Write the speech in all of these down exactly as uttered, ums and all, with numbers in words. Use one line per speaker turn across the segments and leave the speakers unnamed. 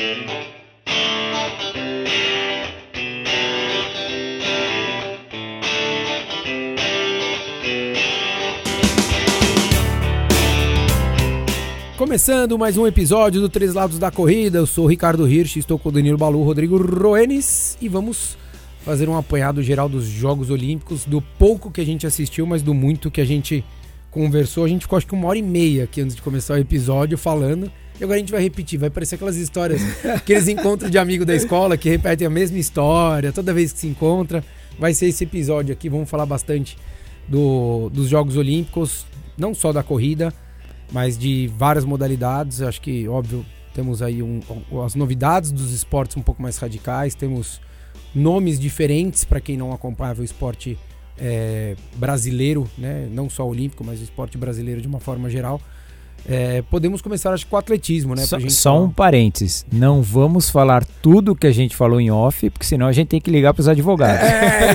Começando mais um episódio do Três Lados da Corrida, eu sou o Ricardo Hirsch, estou com o Danilo Balu, Rodrigo Roenis e vamos fazer um apanhado geral dos Jogos Olímpicos, do pouco que a gente assistiu, mas do muito que a gente conversou. A gente ficou acho que uma hora e meia aqui antes de começar o episódio falando, e agora a gente vai repetir, vai parecer aquelas histórias, aqueles encontros de amigo da escola que repetem a mesma história toda vez que se encontra. Vai ser esse episódio aqui, vamos falar bastante do, dos Jogos Olímpicos, não só da corrida, mas de várias modalidades. Acho que, óbvio, temos aí um, as novidades dos esportes um pouco mais radicais, temos nomes diferentes para quem não acompanhava o esporte é, brasileiro, né? Não só olímpico, mas o esporte brasileiro de uma forma geral. É, podemos começar, acho que, com o atletismo, né?
Só,
gente
só
falar.
um parênteses, não vamos falar tudo que a gente falou em off, porque senão a gente tem que ligar para os advogados.
É,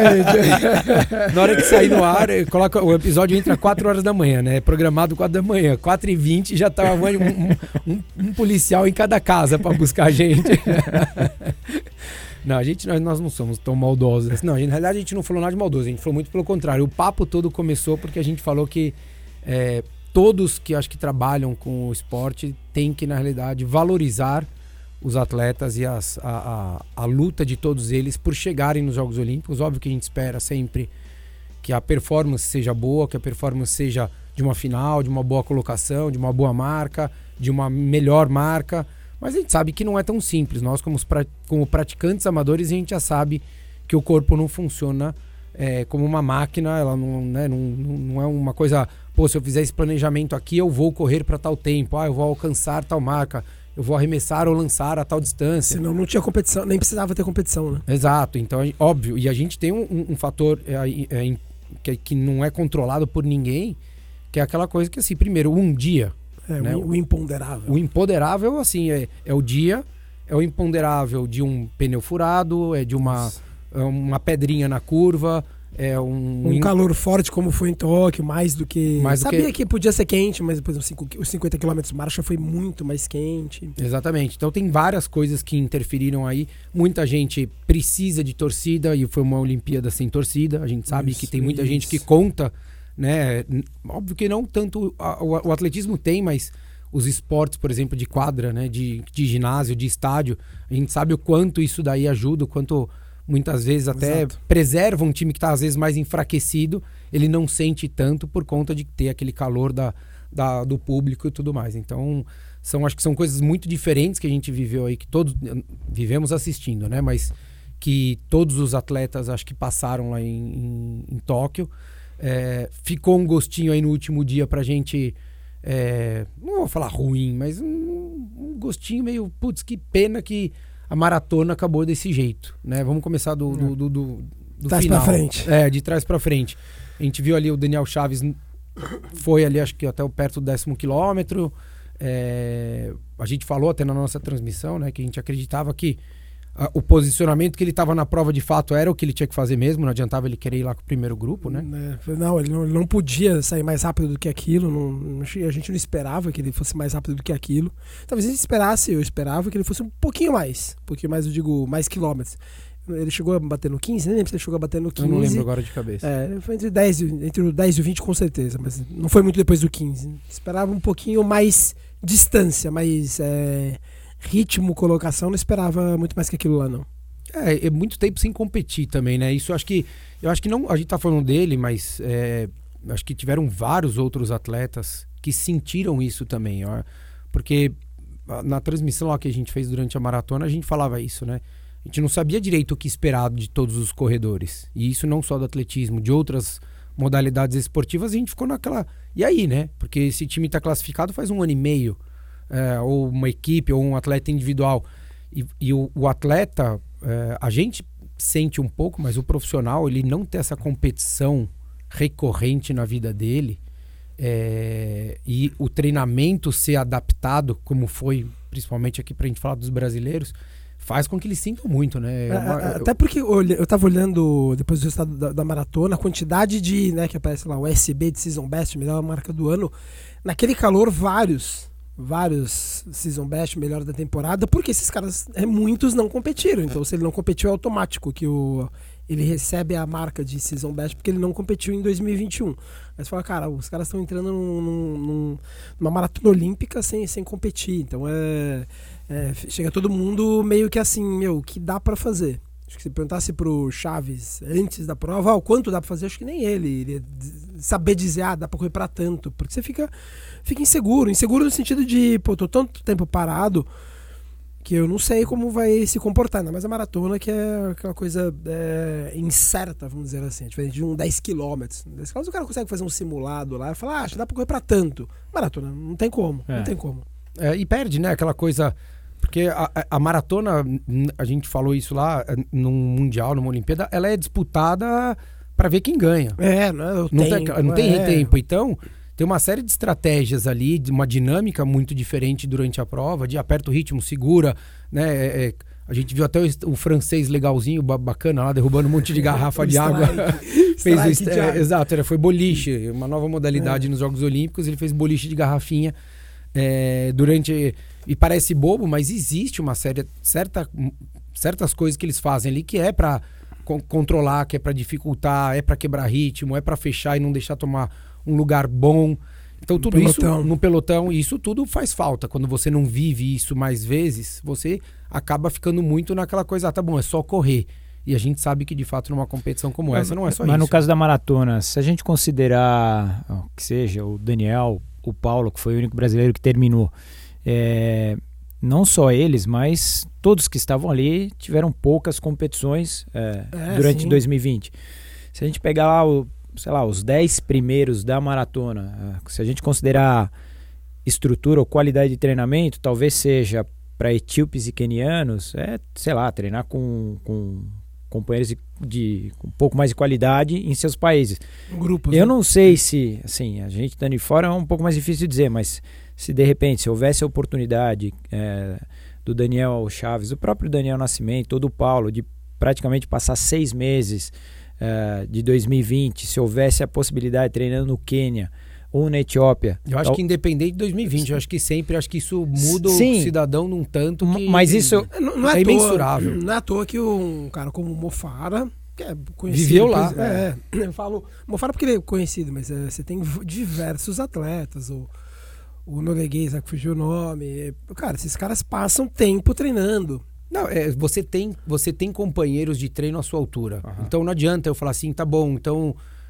na hora que sair no ar, coloca, o episódio entra quatro horas da manhã, né? Programado quatro da manhã, quatro e vinte já estava um, um, um, um policial em cada casa para buscar a gente. Não, a gente, nós, nós não somos tão maldosos. Não, na realidade a gente não falou nada de maldoso, a gente falou muito pelo contrário. O papo todo começou porque a gente falou que é, todos que acho que trabalham com o esporte têm que, na realidade, valorizar os atletas e as, a, a, a luta de todos eles por chegarem nos Jogos Olímpicos. Óbvio que a gente espera sempre que a performance seja boa, que a performance seja de uma final, de uma boa colocação, de uma boa marca, de uma melhor marca. Mas a gente sabe que não é tão simples. Nós, como, como praticantes amadores, a gente já sabe que o corpo não funciona é, como uma máquina. Ela não, né, não, não é uma coisa... Pô, se eu fizer esse planejamento aqui, eu vou correr para tal tempo. Ah, eu vou alcançar tal marca. Eu vou arremessar ou lançar a tal distância.
Senão não tinha competição, nem precisava ter competição, né?
Exato. Então, óbvio. E a gente tem um, um fator é, é, que, que não é controlado por ninguém, que é aquela coisa que, assim, primeiro, um dia...
É,
né?
o, o imponderável.
O imponderável, assim, é, é o dia, é o imponderável de um pneu furado, é de uma, uma pedrinha na curva, é um...
Um in... calor forte como foi em Tóquio, mais do que...
Mais
Sabia
do que...
que podia ser quente, mas depois os cinquenta quilômetros de marcha foi muito mais quente.
Exatamente. Então tem várias coisas que interferiram aí. Muita gente precisa de torcida e foi uma Olimpíada sem torcida. A gente sabe isso, que tem muita isso. gente que conta... Né? Óbvio que não tanto a, o, o atletismo tem, mas os esportes, por exemplo, de quadra, né? de, de ginásio, de estádio, a gente sabe o quanto isso daí ajuda, o quanto muitas vezes até Exato. preserva um time que está às vezes mais enfraquecido, ele não sente tanto por conta de ter aquele calor da, da, do público e tudo mais. Então são, acho que são coisas muito diferentes que a gente viveu aí, que todos vivemos assistindo, né? Mas que todos os atletas acho que passaram lá em, em, em Tóquio. É, ficou um gostinho aí no último dia pra gente, é, não vou falar ruim, mas um, um gostinho meio, putz, que pena que a maratona acabou desse jeito, né? Vamos começar do, do, do, do, do
trás
final.
pra frente.
É, de trás pra frente. A gente viu ali o Daniel Chaves, foi ali acho que até perto do décimo quilômetro. É, a gente falou até na nossa transmissão, né, que a gente acreditava que a, o posicionamento que ele estava na prova de fato era o que ele tinha que fazer mesmo, não adiantava ele querer ir lá com o primeiro grupo, né?
É, não, ele não, ele não podia sair mais rápido do que aquilo, não, a gente não esperava que ele fosse mais rápido do que aquilo. Talvez a gente esperasse, eu esperava que ele fosse um pouquinho mais, um pouquinho mais, eu digo, mais quilômetros. Ele chegou a bater no quinze, nem lembro se ele chegou a bater no quinze.
Eu não lembro agora de cabeça.
É, foi entre, dez, entre o dez e o vinte com certeza, mas não foi muito depois do quinze. Esperava um pouquinho mais distância, mais é, ritmo, colocação, não esperava muito mais que aquilo lá, não.
É, é muito tempo sem competir também, né? Isso eu acho que, eu acho que não, a gente tá falando dele, mas é, acho que tiveram vários outros atletas que sentiram isso também, ó, porque na transmissão lá que a gente fez durante a maratona, a gente falava isso, né? A gente não sabia direito o que esperar de todos os corredores. E isso não só do atletismo, de outras modalidades esportivas, a gente ficou naquela... E aí, né? Porque esse time está classificado faz um ano e meio. É, ou uma equipe, ou um atleta individual. E, e o, o atleta, é, a gente sente um pouco, mas o profissional, ele não ter essa competição recorrente na vida dele, é, e o treinamento ser adaptado, como foi, principalmente aqui pra gente falar dos brasileiros, faz com que eles sintam muito, né? É uma,
Até porque eu, eu tava olhando, depois do resultado da, da maratona, a quantidade de, né, que aparece lá, o S B de Season Best, melhor marca do ano, naquele calor, vários, vários season best, melhor da temporada, porque esses caras, é, muitos não competiram. Então, se ele não competiu, é automático que o, ele recebe a marca de season best porque ele não competiu em dois mil e vinte e um. Aí você fala, cara, os caras estão entrando num, num, numa maratona olímpica sem, sem competir. Então, é, é, chega todo mundo meio que assim, meu, o que dá pra fazer? Acho que se perguntasse pro Chaves antes da prova, ah, o quanto dá pra fazer, acho que nem ele iria saber dizer, ah, dá pra correr pra tanto. Porque você fica, fica inseguro. Inseguro no sentido de, pô, tô tanto tempo parado que eu não sei como vai se comportar. Ainda mais a maratona, que é aquela coisa é, incerta, vamos dizer assim. Diferente de um dez quilômetros. dez quilômetros o cara consegue fazer um simulado lá e falar, ah, acho que dá pra correr pra tanto. Maratona, não tem como, é. não tem como.
É, e perde, né, aquela coisa... Porque a, a maratona, a gente falou isso lá, num Mundial, numa Olimpíada, ela é disputada para ver quem ganha.
É, não, eu
não
tempo,
tem, não tem
é.
tempo. Então, tem uma série de estratégias ali, de uma dinâmica muito diferente durante a prova, de aperta o ritmo, segura, né? É, é, a gente viu até o, o francês legalzinho, bacana lá, derrubando um monte de garrafa de água. fez o est- é, Exato, era, foi boliche, uma nova modalidade é. nos Jogos Olímpicos, ele fez boliche de garrafinha é, durante... E parece bobo, mas existe uma série, certa, certas coisas que eles fazem ali que é pra co- controlar, que é pra dificultar, é pra quebrar ritmo, é pra fechar e não deixar tomar um lugar bom. Então tudo isso no pelotão, e isso tudo faz falta. Quando você não vive isso mais vezes, você acaba ficando muito naquela coisa, ah, tá bom, é só correr. E a gente sabe que de fato numa competição como
mas,
essa não é só
mas
isso.
Mas no caso da maratona, se a gente considerar, ó, que seja o Daniel, o Paulo, que foi o único brasileiro que terminou, É, não só eles, mas todos que estavam ali tiveram poucas competições é, é, durante sim. dois mil e vinte. Se a gente pegar lá, o, sei lá, os dez primeiros da maratona, se a gente considerar estrutura ou qualidade de treinamento, talvez seja para etíopes e quenianos, é, sei lá, treinar com, com companheiros de, de um pouco mais de qualidade em seus países.
Grupos,
Eu
né?
não sei se, assim, a gente estando de fora é um pouco mais difícil de dizer, mas se de repente, se houvesse a oportunidade é, do Daniel Chaves, do próprio Daniel Nascimento, ou do Paulo, de praticamente passar seis meses é, de dois mil e vinte, se houvesse a possibilidade de treinar no Quênia ou na Etiópia.
Eu acho então, que independente de dois mil e vinte, eu acho que sempre, acho que isso muda
sim,
o cidadão num tanto que
mas isso
não, não é,
é
toa,
imensurável.
Não é à toa que um cara como o Mofara, que é conhecido...
Viveu lá.
É, é, eu falo Mofara porque ele é conhecido, mas é, você tem diversos atletas, ou o norueguês, que fugiu o nome. Cara, esses caras passam tempo treinando.
Não, é, você tem, você tem companheiros de treino à sua altura. Uhum. Então não adianta eu falar assim, tá bom, então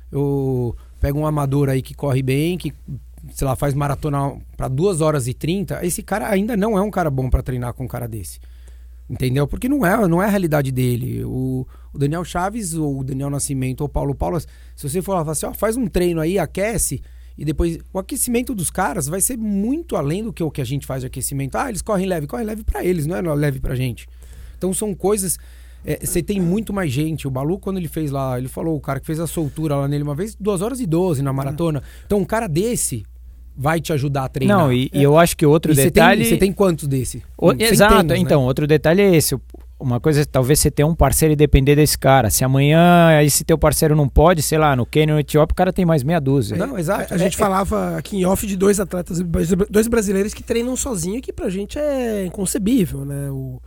eu pego um amador aí que corre bem, que, sei lá, faz maratona para duas horas e trinta. Esse cara ainda não é um cara bom para treinar com um cara desse. Entendeu? Porque não é, não é a realidade dele. O, o Daniel Chaves, ou o Daniel Nascimento, ou o Paulo Paulo, se você for lá e falar assim, ó, faz um treino aí, aquece... E depois, o aquecimento dos caras vai ser muito além do que o que a gente faz de aquecimento. Ah, eles correm leve, correm leve pra eles, não é leve pra gente. Então são coisas... Você é, tem muito mais gente. O Balu, quando ele fez lá, ele falou, o cara que fez a soltura lá nele uma vez, duas horas e doze na maratona. Então um cara desse vai te ajudar a treinar.
Não, e, é. e eu acho que outro
e
detalhe...
Você tem, tem quantos desse?
O, exato, então, né? Outro detalhe é esse. Uma coisa é talvez você ter um parceiro e depender desse cara. Se amanhã esse teu parceiro não pode, sei lá, no Quênia ou no Etiópia, o cara tem mais meia dúzia.
Não, exato. A, a é, gente é, falava aqui em off de dois atletas, dois brasileiros que treinam sozinho, que pra gente é inconcebível, né? O,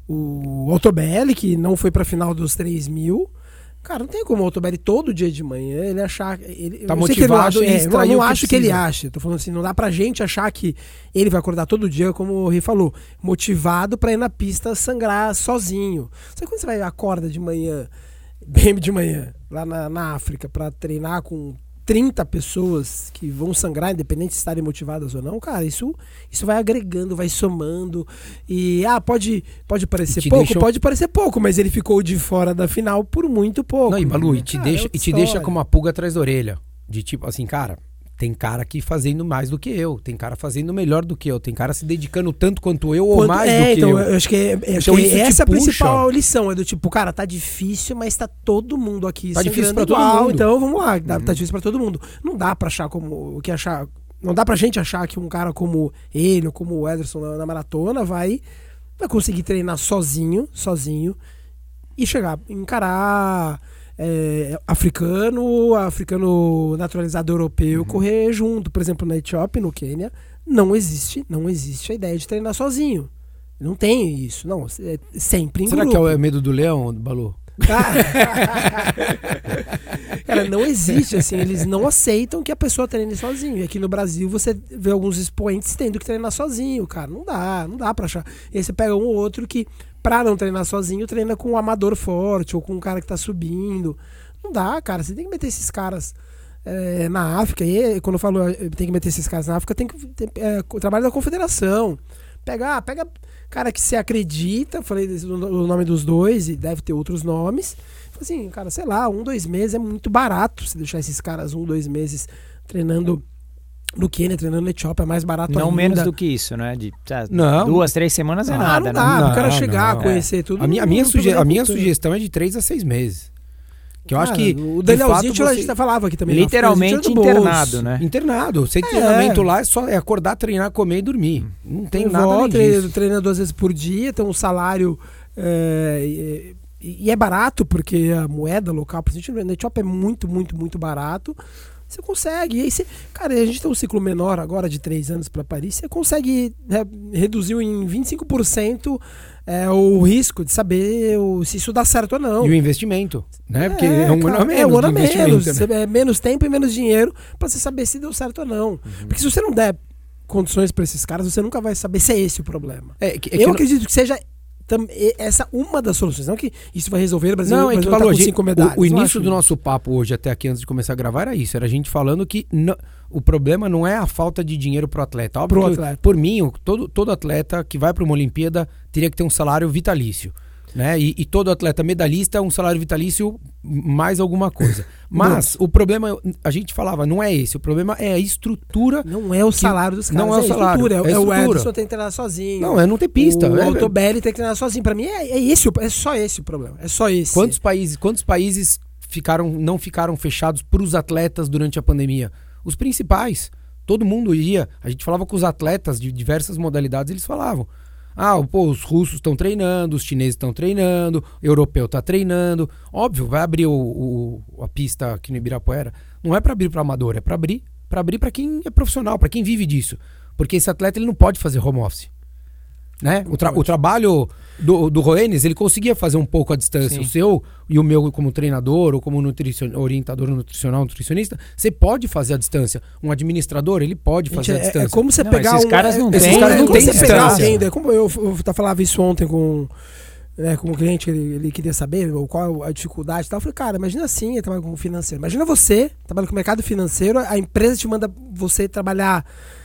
o Altobelli, que não foi pra final dos três mil. Cara, não tem como o Altobelli todo dia de manhã ele achar... Ele,
tá motivado
e
extrair
é, Eu não
o que
acho que ele acha. Tô falando assim, não dá pra gente achar que ele vai acordar todo dia, como o Rui falou, motivado pra ir na pista sangrar sozinho. Sabe quando você vai acorda de manhã, bem de manhã, lá na, na África, pra treinar com trinta pessoas que vão sangrar, independente de estarem motivadas ou não, cara, isso, isso vai agregando, vai somando. E, ah, pode, pode parecer pouco, deixam... pode parecer pouco, mas ele ficou de fora da final por muito pouco.
Não, e Balu, e te, cara, deixa, é e te deixa com uma pulga atrás da orelha. De tipo assim, cara, tem cara aqui fazendo mais do que eu, tem cara fazendo melhor do que eu, tem cara se dedicando tanto quanto eu
Quanto,
ou mais
é,
do que
então,
eu.
eu acho que, é, acho
então,
que essa é a
puxa.
principal lição, é do tipo, cara, tá difícil, mas tá todo mundo aqui
tá difícil pra
igual,
todo mundo.
Então vamos lá, tá,
uhum.
tá difícil pra todo mundo. Não dá pra achar como, que achar, não dá pra gente achar que um cara como ele, ou como o Ederson na, na maratona vai, vai conseguir treinar sozinho, sozinho, e chegar, encarar... É, africano, africano naturalizado europeu, uhum. correr junto, por exemplo, na Etiópia, no Quênia, não existe, não existe a ideia de treinar sozinho. Não tem isso, não. É sempre em
Será
grupo.
que é o medo do leão, do Balu?
Cara, não existe, assim, eles não aceitam que a pessoa treine sozinho. E aqui no Brasil você vê alguns expoentes tendo que treinar sozinho, cara. Não dá, não dá pra achar. E aí você pega um ou outro que, pra não treinar sozinho, treina com um amador forte ou com um cara que tá subindo. Não dá, cara. Você tem que meter esses caras é, na África. E quando eu falo tem que meter esses caras na África, tem que ter é, o trabalho da confederação. Pega, pega cara que você acredita, falei o nome dos dois e deve ter outros nomes. Assim, cara, sei lá, um, dois meses é muito barato você deixar esses caras um, dois meses treinando no Quênia, treinando na Etiópia, é mais barato
não
ainda.
menos do que isso, né? De tá,
não.
duas, três semanas é
ah,
nada,
não dá,
né?
o cara
Não,
chegar,
não,
conhecer tudo.
A minha, a
não-
minha,
não
suge
tem
a minha
cultura.
sugestão é de três a seis meses. Que eu acho
Cara,
que.
o
de
Danielzinho
fato,
a
você-
gente falava aqui também.
Literalmente
na África, do
internado,
bolso.
né?
Internado. Sem
É.
treinamento lá é só é acordar, treinar, comer e dormir. Não tem
Tem
nada além
volta, treina,
disso.
treina duas vezes por dia, tem um salário. é, e, e é barato, porque a moeda local, por exemplo, na Etiópia é muito, muito, muito barato. Você consegue. E aí você, cara, a gente tem um ciclo menor agora de três anos para Paris. Você consegue, né, reduziu em vinte e cinco por cento é, o risco de saber o, se isso dá certo ou não.
E o investimento, né? Porque é, um
cara,
ano a menos.
É um ano
de
a menos.
investimento, né?
Você- É menos tempo e menos dinheiro para você saber se deu certo ou não.
Uhum.
Porque se você não der condições para esses caras, você nunca vai saber se é esse o problema.
É, que- é que
Eu
não-
acredito que seja tam- e- essa uma das soluções. Não que isso vai resolver o Brasil.
Não,
o
é que
Brasil tá
falou,
com
gente,
cinco medalhas.
o, o
Não
início
acho
do
isso.
nosso papo hoje, até aqui antes de começar a gravar, era isso. Era a gente falando que não- o problema não é a falta de dinheiro pro atleta. Óbvio
Pro
que,
atleta.
por mim, o- todo, todo atleta que vai para uma Olimpíada teria que ter um salário vitalício. Né? E, e todo atleta medalhista, um salário vitalício mais alguma coisa. Mas o problema, a gente falava, não é esse. O problema é a estrutura.
Não é o salário dos caras.
não é o
a
salário,
estrutura.
é a
É, o
estrutura.
Ederson tem que treinar sozinho.
Não, é não ter pista.
O
é,
Altobelli tem que treinar sozinho. Pra mim é, é esse, o- é só esse o problema. É só esse.
Quantos países, quantos países ficaram, não ficaram fechados para os atletas durante a pandemia? Os principais. Todo mundo ia. A gente falava com os atletas de diversas modalidades, eles falavam. Ah, pô, os russos estão treinando, os chineses estão treinando, o europeu está treinando. Óbvio, vai abrir o, o- a pista aqui no Ibirapuera. Não é para abrir para amador, é para abrir para abrir para quem é profissional, para quem vive disso. Porque esse atleta ele não pode fazer home office. Né? O, tra- o trabalho do, do Roenes, ele conseguia fazer um pouco à distância.
Sim.
O seu e o meu como treinador ou como nutricion, orientador nutricional, nutricionista, você pode fazer à distância. Um administrador, ele pode fazer
Gente,
à
é,
distância.
é como você
Não,
pegar
esses
um,
caras não
é,
têm-
esses caras
não
não têm
têm
você pegar
distância.
alguém, é como eu, eu tá- falava isso ontem com né, com um cliente, ele, ele queria saber qual a dificuldade e tal. Eu falei, cara, imagina assim, ele trabalha com financeiro. Imagina você, trabalha com o mercado financeiro, a empresa te manda você trabalhar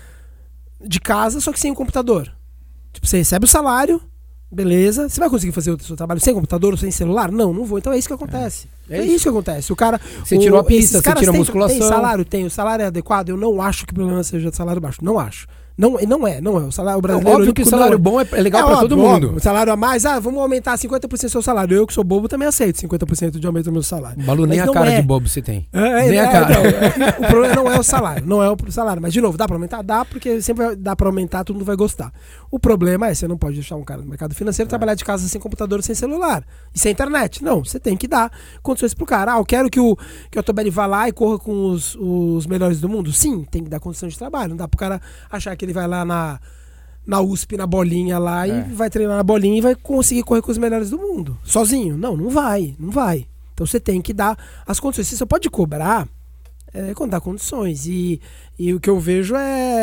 de casa, só que sem o computador. Tipo, você recebe o salário, beleza. Você vai conseguir fazer o seu trabalho sem computador ou sem celular? Não, não vou. Então é isso que acontece. É,
É
isso.
isso.
que acontece. O cara.
Você
o-
tirou a
esses
pista, você
caras
tira a
têm-
musculação.
Tem salário? Tem. O salário é adequado? Eu não acho que o problema seja de salário baixo. Não acho. Não, não é, não é. O salário o brasileiro.
Óbvio que o
olímpico
salário
não
bom é, é legal
é
para
óbvio,
todo mundo.
óbvio. O salário a mais, ah, vamos aumentar cinquenta por cento do seu salário. Eu que sou bobo também aceito cinquenta por cento de aumento do meu salário.
Balu, nem
Mas
a
não
cara
é.
de bobo você tem.
É,
Nem
é,
a cara.
não, é, o problema não é o salário, não é o salário. Mas, de novo, dá pra aumentar? Dá, porque sempre vai- dá pra aumentar, todo mundo vai gostar. O problema é, você não pode deixar um cara no mercado financeiro trabalhar de casa sem computador, sem celular e sem internet. Não, você tem que dar condições pro cara. Ah, eu quero que o, que o Altobelli vá lá e corra com os, os melhores do mundo. Sim, tem que dar condição de trabalho. Não dá pro cara achar que ele vai lá na... na U S P, na bolinha lá,
É.
e vai treinar na bolinha e vai conseguir correr com os melhores do mundo. Sozinho. Não, não vai, não vai. Então você tem que dar as condições. Você só pode cobrar é, quando dá condições. E, e o que eu vejo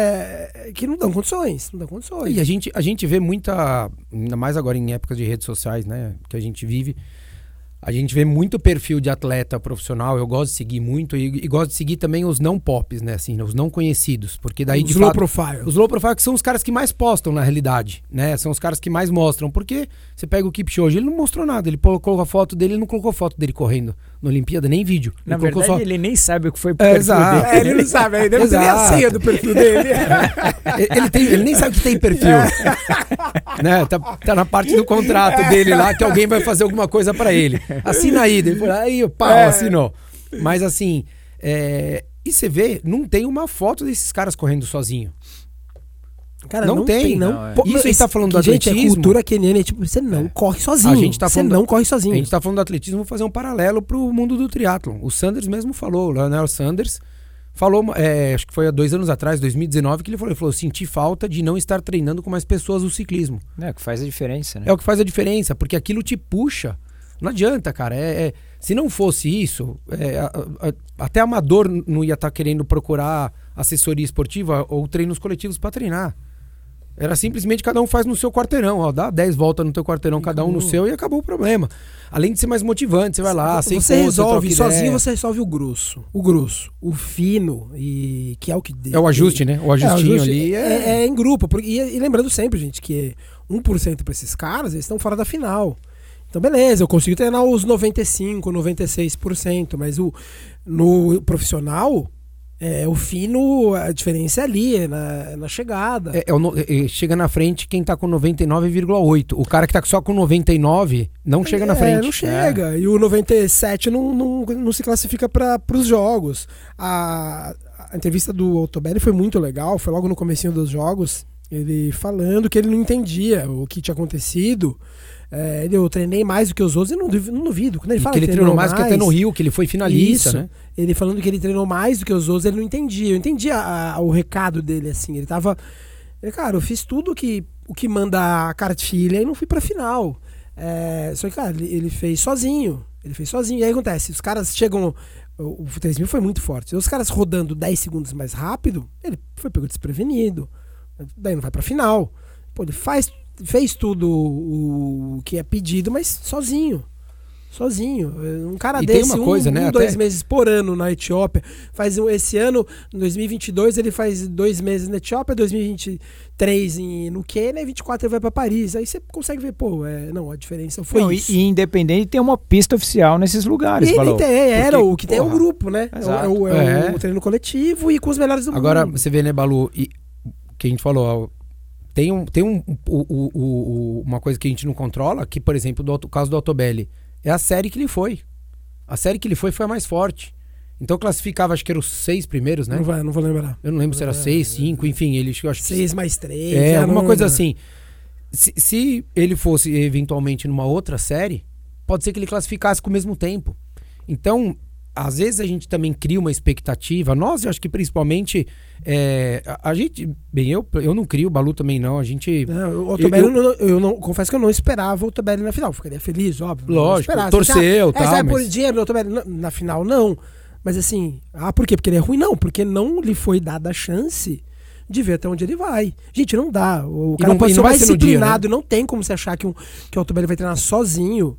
é que não dão condições. Não dão condições.
E a gente, a gente vê muita, ainda mais agora em épocas de redes sociais, né, que a gente vive, a gente vê muito perfil de atleta profissional, eu gosto de seguir muito, e, e gosto de seguir também os não pops, né, assim, os não conhecidos, porque daí
os
de
low
fato,
profile.
os low profile que são os caras que mais postam na realidade, né, são os caras que mais mostram, porque você pega o Kipchoge, ele não mostrou nada, ele colocou a foto dele, ele não colocou foto dele correndo na Olimpíada, nem vídeo.
Na
ele colocou
verdade,
só...
ele nem sabe o que foi pro
É,
perfil
exato.
dele.
É, ele não sabe, ele deve ter nem a
Exato.
senha do perfil dele.
ele, tem, ele nem sabe que tem perfil. Né? Tá, tá na parte do contrato dele lá que alguém vai fazer alguma coisa pra ele. Assina aí, depois, aí o pau,
É.
assinou. Mas assim, é, e você vê, não tem uma foto desses caras correndo sozinho.
Cara,
Não tem,
não.
não, é.
Pô,
Isso a gente tá falando do
gente,
atletismo.
é cultura queniana, é tipo, você não corre sozinho.
A gente tá
você
falando
não
da-
corre
A
sozinho.
gente tá falando do atletismo, vou fazer um paralelo pro mundo do triatlon. O Sanders mesmo falou, o Leonel Sanders falou, é, acho que foi há dois anos atrás, dois mil e dezenove, que ele falou, ele falou, senti falta de não estar treinando com mais pessoas o ciclismo.
É o que faz a diferença, né?
É o que faz a diferença, porque aquilo te puxa. Não adianta, cara. É, é, se não fosse isso, é, a, a, até amador não ia estar querendo procurar assessoria esportiva ou treinos coletivos para treinar. Era simplesmente cada um faz no seu quarteirão, ó, dá dez voltas no teu quarteirão, e cada um no seu, e acabou o problema. Além de ser mais motivante, você vai lá,
você,
você
resolve, sozinho você resolve o grosso, o grosso, o fino, e que é o que...
É o ajuste, né? O ajustinho é, o ajuste ali é...
É, é em grupo, porque, e, e lembrando sempre, gente, que um por cento para esses caras, eles estão fora da final. Então beleza, eu consigo treinar os noventa e cinco por cento, noventa e seis por cento, mas o, no profissional... É, o fino, a diferença é ali, é na, é na chegada.
É, é o, é, chega na frente quem tá com noventa e nove vírgula oito. O cara que tá só com noventa e nove não chega
é,
na frente.
Não chega. É. E o noventa e sete não, não, não se classifica para os jogos. A, a entrevista do Altobelli foi muito legal, foi logo no comecinho dos jogos, ele falando que ele não entendia o que tinha acontecido. É, eu treinei mais do que os outros, eu não duvido. Não duvido. Quando ele
e
fala
que ele
que
treinou
mais,
mais do que até no Rio, que ele foi finalista,
isso,
né?
Ele falando que ele treinou mais do que os outros, ele não entendia. Eu entendia a, a, o recado dele, assim. Ele tava... Ele, cara, eu fiz tudo que, o que manda a cartilha e não fui pra final. É, só que, cara, ele, ele fez sozinho. Ele fez sozinho. E aí acontece, os caras chegam... O, o três mil foi muito forte. Os caras rodando dez segundos mais rápido, ele foi pego desprevenido. Daí não vai pra final. Pô, ele faz... fez tudo o que é pedido, mas sozinho. Sozinho. Um cara
e
desse,
tem uma
um,
coisa, né?
um
Até...
dois meses por ano na Etiópia. Faz um, esse ano, em dois mil e vinte e dois, ele faz dois meses na Etiópia, dois mil e vinte e três em, no Quênia, e vinte e quatro ele vai pra Paris. Aí você consegue ver, pô, é, não, a diferença foi
não,
isso.
E, e independente tem uma pista oficial nesses lugares,
e,
falou.
Tem, era
Porque,
o que tem é o grupo, né?
Exato.
É, o, é,
é.
o treino coletivo e com os melhores do
Agora,
mundo.
você vê, né, Balu, e, que a gente falou, tem, um, tem um, o, o, o, uma coisa que a gente não controla, que, por exemplo, do caso do Altobelli, é a série que ele foi. A série que ele foi foi a mais forte. Então classificava, acho que eram os seis primeiros, né?
Não, vai, não vou lembrar.
Eu não lembro se era seis, cinco, enfim, ele acho que
seis mais três.
É, alguma coisa
lembro.
assim. Se, se ele fosse eventualmente numa outra série, pode ser que ele classificasse com o mesmo tempo. Então, às vezes a gente também cria uma expectativa. Nós, eu acho que principalmente é, a, a gente, bem, eu, eu não crio, o Balu também não. A gente.
Não, o Altobelli, eu, eu, eu não confesso que eu não esperava o Altobelli na final. Ficaria feliz, óbvio.
Lógico,
esperava,
torceu,
assim, ah,
tá,
é, sai
mas...
por dinheiro do Altobelli na, na final, não. Mas assim, ah, por quê? Porque ele é ruim? Não, porque não lhe foi dada a chance de ver até onde ele vai. Gente, não dá. O cara
não,
pode ser mais disciplinado,
dia, né?
Não tem como você achar que, um, que o Altobelli vai treinar sozinho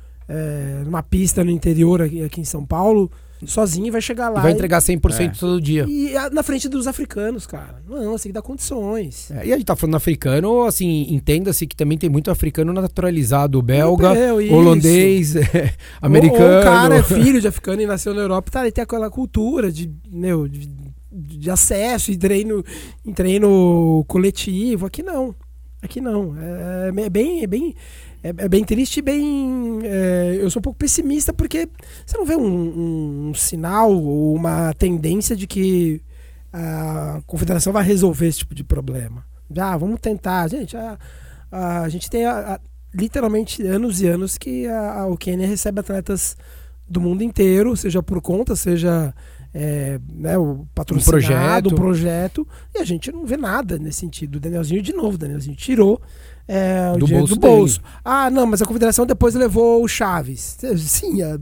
é, numa pista no interior aqui, aqui em São Paulo. Sozinho e vai chegar lá.
E vai entregar cem por cento
é.
todo dia.
E a, na frente dos africanos, cara. Não, você tem que dar condições.
É, e a gente tá falando africano, assim, entenda-se que também tem muito africano naturalizado, belga,
Europeu,
holandês, é, americano.
Ou, ou o cara é filho de africano e nasceu na Europa, tá, ele tem aquela cultura de, meu, de, de acesso e treino, em treino coletivo. Aqui não. Aqui não. É, é bem... É bem É, é bem triste e bem... É, eu sou um pouco pessimista porque você não vê um, um, um sinal ou uma tendência de que a confederação vai resolver esse tipo de problema. Já, ah, vamos tentar. Gente, a, a, a gente tem a, a, literalmente anos e anos que a, a, o Quênia recebe atletas do mundo inteiro, seja por conta, seja... É, né, o patrocinado, um projeto. um projeto, e a gente não vê nada nesse sentido. O Danielzinho, de novo, o Danielzinho tirou é, o
do
dinheiro
bolso
do bolso.
dele.
Ah, não, mas a confederação depois levou o Chaves. Sim, a...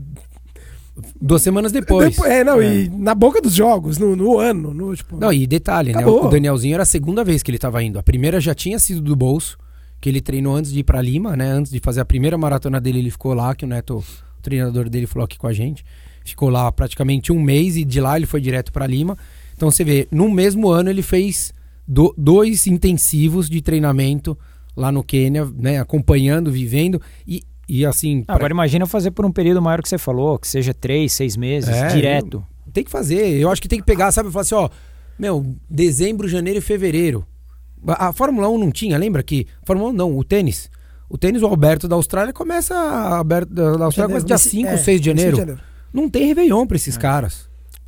duas semanas depois.
depois é, não, é. E na boca dos jogos, no, no ano. No, tipo,
não, e detalhe, acabou. né? O Danielzinho era a segunda vez que ele estava indo. A primeira já tinha sido do bolso, que ele treinou antes de ir para Lima, né? Antes de fazer a primeira maratona dele, ele ficou lá, que o Neto, o treinador dele, falou aqui com a gente. Ficou lá praticamente um mês e de lá ele foi direto para Lima. Então você vê, no mesmo ano ele fez do, dois intensivos de treinamento lá no Quênia, né, acompanhando, vivendo e, e assim...
Agora pra... imagina fazer por um período maior que você falou, que seja três, seis meses, é, direto.
Tem que fazer, eu acho que tem que pegar, sabe, falar assim, ó, meu, dezembro, janeiro e fevereiro. A, a Fórmula um não tinha, lembra que... Fórmula um não, o tênis. O tênis, o Alberto da Austrália começa... A Alberto da Austrália começa dia cinco, seis de janeiro. Não tem Réveillon pra esses é. caras.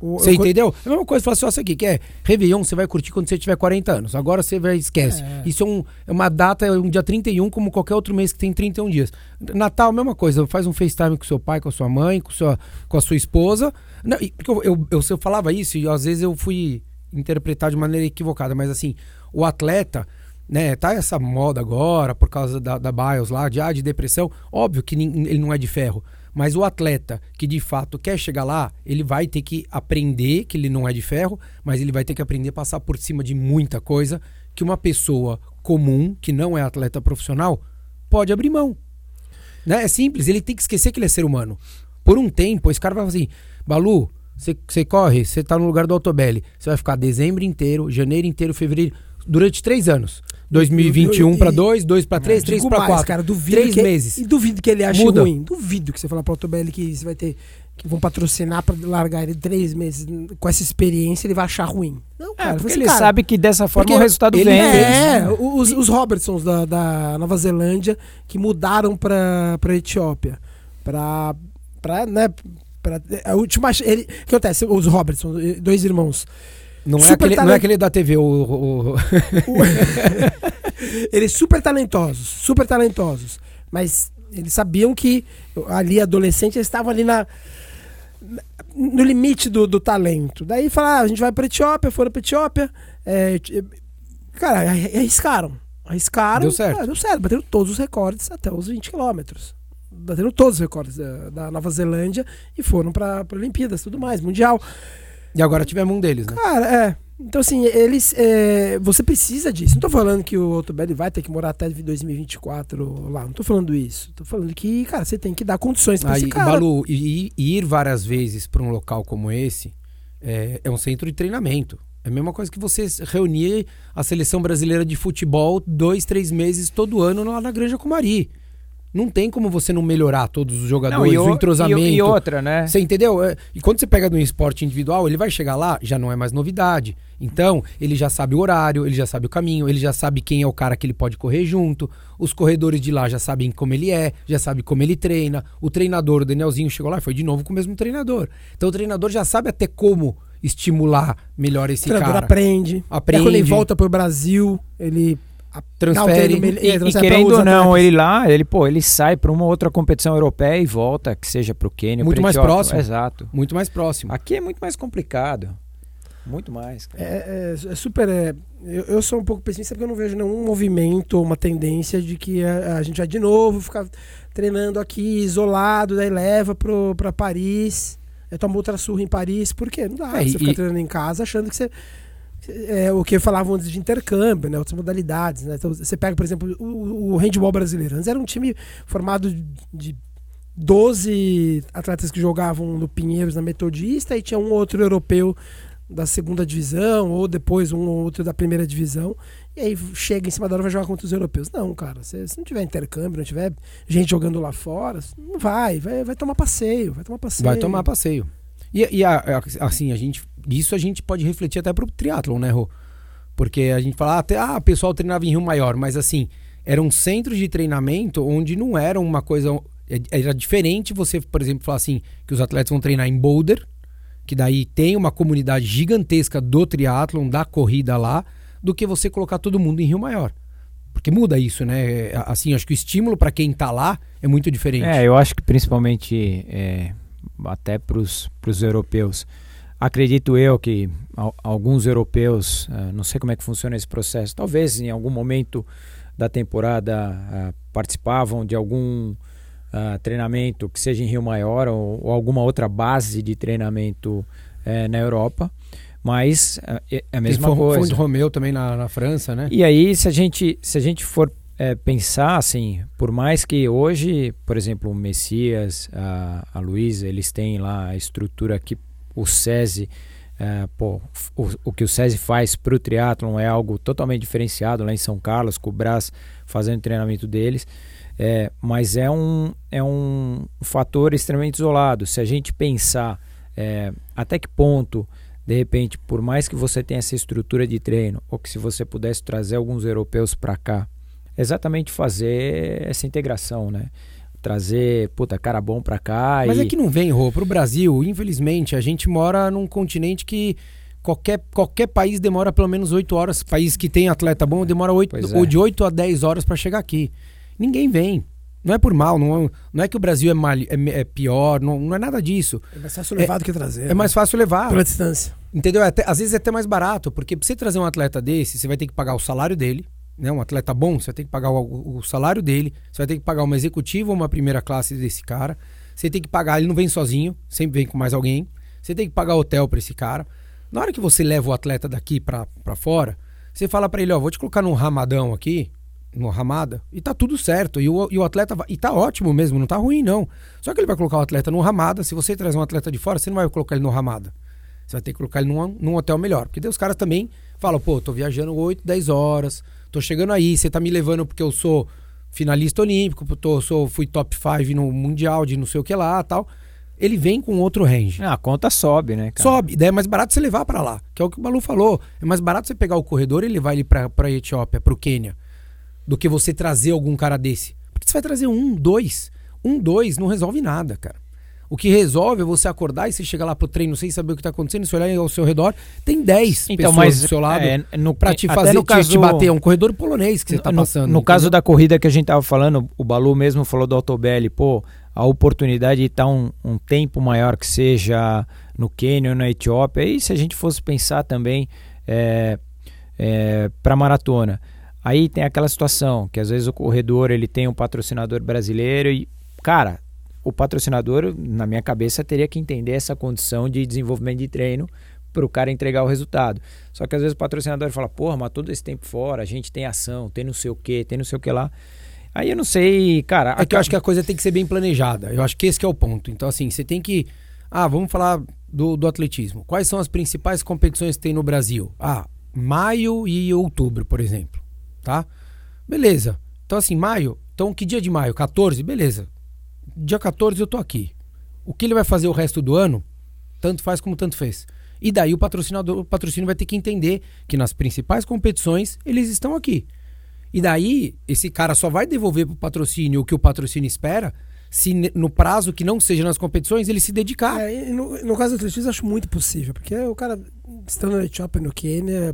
Você entendeu? É a mesma coisa, falar assim, ó, isso aqui, que é Réveillon, você vai curtir quando você tiver quarenta anos. Agora você vai, esquece. É. Isso é, um, é uma data, um dia trinta e um, como qualquer outro mês que tem trinta e um dias. Natal, mesma coisa, faz um FaceTime com seu pai, com a sua mãe, com, sua, com a sua esposa. Não, porque eu, eu, eu, eu falava isso e às vezes eu fui interpretar de maneira equivocada, mas assim, o atleta, né, tá essa moda agora, por causa da, da BIOS lá, de, ah, de depressão, óbvio que ele não é de ferro. Mas o atleta que de fato quer chegar lá, ele vai ter que aprender que ele não é de ferro, mas ele vai ter que aprender a passar por cima de muita coisa que uma pessoa comum, que não é atleta profissional, pode abrir mão. Né? É simples, ele tem que esquecer que ele é ser humano. Por um tempo, esse cara vai falar assim, Balu, você corre, você tá no lugar do Altobelli, você vai ficar dezembro inteiro, janeiro inteiro, fevereiro, durante três anos. dois mil e vinte e um para dois, dois para três, três para quatro.
Cara, duvido
três
que,
meses.
E duvido que ele ache
Muda.
ruim. Duvido que você falar para o Altobelli que você vai ter, que vão patrocinar para largar ele três meses com essa experiência, ele vai achar ruim. Não, cara.
É, porque
assim,
ele
cara,
sabe que dessa forma o resultado
ele
vem.
É,
né?
os, os Robertsons da, da Nova Zelândia que mudaram para para Etiópia, para para né, para a última ele, o que acontece? Os Robertson, dois irmãos.
Não é, aquele, talent... não é aquele da T V, o... o...
o... Eles super talentosos, super talentosos. Mas eles sabiam que ali, adolescente, eles estavam ali na, no limite do, do talento. Daí falaram, ah, a gente vai pra Etiópia, foram pra Etiópia. É, cara, arriscaram. Arriscaram.
Deu certo.
Ah, deu certo, bateram todos os recordes até os vinte quilômetros. Bateram todos os recordes da, da Nova Zelândia e foram pra, pra Olimpíadas, tudo mais, Mundial.
E agora tivemos um deles, né?
Cara, é. Então, assim, eles. É, você precisa disso. Não tô falando que o Altobelli vai ter que morar até dois mil e vinte e quatro lá. Não tô falando isso. Tô falando que, cara, você tem que dar condições pra
ah,
esse
e,
cara.
Balu, e, e ir várias vezes pra um local como esse é, é um centro de treinamento. É a mesma coisa que você reunir a seleção brasileira de futebol dois, três meses todo ano lá na Granja Comari. Não tem como você não melhorar todos os jogadores, não, o, o entrosamento.
E, e outra, né?
Você entendeu? E quando você pega no esporte individual, ele vai chegar lá, já não é mais novidade. Então, ele já sabe o horário, ele já sabe o caminho, ele já sabe quem é o cara que ele pode correr junto. Os corredores de lá já sabem como ele é, já sabe como ele treina. O treinador, o Danielzinho, chegou lá e foi de novo com o mesmo treinador. Então, o treinador já sabe até como estimular melhor esse cara. O treinador
cara. aprende. aprende. E quando ele volta pro Brasil, ele...
transfere.
Não, ele,
e, e querendo ou não, ele lá, ele, pô, ele sai para uma outra competição europeia e volta, que seja pro Quênia,
muito mais próximo.
Exato.
Muito mais próximo.
Aqui é muito mais complicado. Muito mais. Cara.
É, é, é super. É, eu, eu sou um pouco pessimista porque eu não vejo nenhum movimento, uma tendência de que a, a gente vai de novo ficar treinando aqui, isolado, daí leva pro, pra Paris, é, toma outra surra em Paris. Por quê? Não dá. É, você e, ficar treinando em casa achando que você. É, o que falavam antes de intercâmbio, né, outras modalidades, né? Então, você pega, por exemplo, o, o handball brasileiro. Antes era um time formado de doze atletas que jogavam no Pinheiros, na Metodista, e tinha um outro europeu da segunda divisão, ou depois um ou outro da primeira divisão, e aí chega em cima da hora e vai jogar contra os europeus. Não, cara, se, se não tiver intercâmbio, não tiver gente jogando lá fora, não vai, vai, vai tomar passeio, vai tomar passeio.
Vai tomar passeio. E, e a, assim, a gente, isso a gente pode refletir até pro triatlon, né, Rô? Porque a gente fala, até, ah, o pessoal treinava em Rio Maior, mas assim, eram centros de treinamento onde não era uma coisa, era diferente você, por exemplo, falar assim, que os atletas vão treinar em Boulder, que daí tem uma comunidade gigantesca do triatlon, da corrida lá, do que você colocar todo mundo em Rio Maior. Porque muda isso, né? Assim, acho que o estímulo para quem tá lá é muito diferente.
É, eu acho que principalmente... É... até para os europeus. Acredito eu que a, alguns europeus, uh, não sei como é que funciona esse processo, talvez em algum momento da temporada uh, participavam de algum uh, treinamento que seja em Rio Maior ou, ou alguma outra base de treinamento uh, na Europa, mas uh, é a mesma
Tem
coisa.
Fonte Romeu também na, na França, né?
E aí, se a gente, se a gente for É, pensar assim, por mais que hoje, por exemplo, o Messias, a, a Luísa, eles têm lá a estrutura que o SESI, é, pô, o, o que o SESI faz para o triatlon é algo totalmente diferenciado lá em São Carlos, com o Brás fazendo o treinamento deles, é, mas é um, é um fator extremamente isolado. Se a gente pensar é, até que ponto, de repente, por mais que você tenha essa estrutura de treino, ou que se você pudesse trazer alguns europeus para cá, exatamente fazer essa integração, né? trazer, puta, cara bom pra cá.
Mas
e...
é que não vem, Rô, pro Brasil, infelizmente, a gente mora num continente que qualquer, qualquer país demora pelo menos oito horas. País que tem atleta bom demora oito,
Pois é.
ou de oito a dez horas pra chegar aqui. Ninguém vem. Não é por mal, não é, não é que o Brasil é, mal, é, é pior, não, não é nada disso.
É mais fácil levar do que trazer.
É mais fácil levar.
Pela distância.
Entendeu? É até, às vezes é até mais barato, porque pra você trazer um atleta desse, você vai ter que pagar o salário dele, né? Um atleta bom, você vai ter que pagar o, o salário dele, você vai ter que pagar uma executiva ou uma primeira classe desse cara, você tem que pagar, ele não vem sozinho, sempre vem com mais alguém, você tem que pagar hotel pra esse cara. Na hora que você leva o atleta daqui pra, pra fora, você fala pra ele, ó, vou te colocar num ramadão aqui, no ramada, e tá tudo certo, e o, e o atleta vai, e tá ótimo mesmo, não tá ruim não, só que ele vai colocar o atleta no ramada. Se você traz um atleta de fora, você não vai colocar ele no ramada, você vai ter que colocar ele num, num hotel melhor, porque daí os caras também falam, pô, tô viajando oito, dez horas, tô chegando aí, você tá me levando porque eu sou finalista olímpico, tô, sou, fui top cinco no mundial de não sei o que lá, tal. Ele vem com outro range.
Ah, a conta sobe, né, cara?
Sobe, daí é mais barato você levar pra lá, que é o que o Balu falou, é mais barato você pegar o corredor e levar ele pra, pra Etiópia, pro Quênia, do que você trazer algum cara desse. Porque você vai trazer um, dois. Um, dois não resolve nada, cara. O que resolve é você acordar e você chegar lá pro treino sem saber o que tá acontecendo, você olhar ao seu redor, tem dez
então,
pessoas
mas,
do seu lado
é, no,
pra te
até
fazer,
no
te,
caso,
te bater. É um corredor polonês que você tá
no,
passando.
No
entendeu?
caso da corrida que a gente tava falando, o Balu mesmo falou do Altobelli, pô, a oportunidade de estar um, um tempo maior que seja no Quênia ou na Etiópia, e se a gente fosse pensar também é, é, pra maratona, aí tem aquela situação que às vezes o corredor ele tem um patrocinador brasileiro e, cara, o patrocinador, na minha cabeça, teria que entender essa condição de desenvolvimento de treino para o cara entregar o resultado. Só que às vezes o patrocinador fala, porra, mas todo esse tempo fora, a gente tem ação, tem não sei o que, tem não sei o que lá. Aí eu não sei, cara...
É que eu acho que a coisa tem que ser bem planejada. Eu acho que esse que é o ponto. Então, assim, você tem que... Ah, vamos falar do, do atletismo. Quais são as principais competições que tem no Brasil? Ah, maio e outubro, por exemplo. Tá? Beleza. Então, assim, maio... Então, que dia de maio? quatorze? Beleza. Dia quatorze eu tô aqui. O que ele vai fazer o resto do ano, tanto faz como tanto fez. E daí o patrocinador, o patrocínio vai ter que entender que nas principais competições eles estão aqui. E daí esse cara só vai devolver pro patrocínio o que o patrocínio espera se no prazo que não seja nas competições ele se dedicar.
É, no, no caso do atletismo eu acho muito possível, porque o cara estando na Etiópia, no Quênia,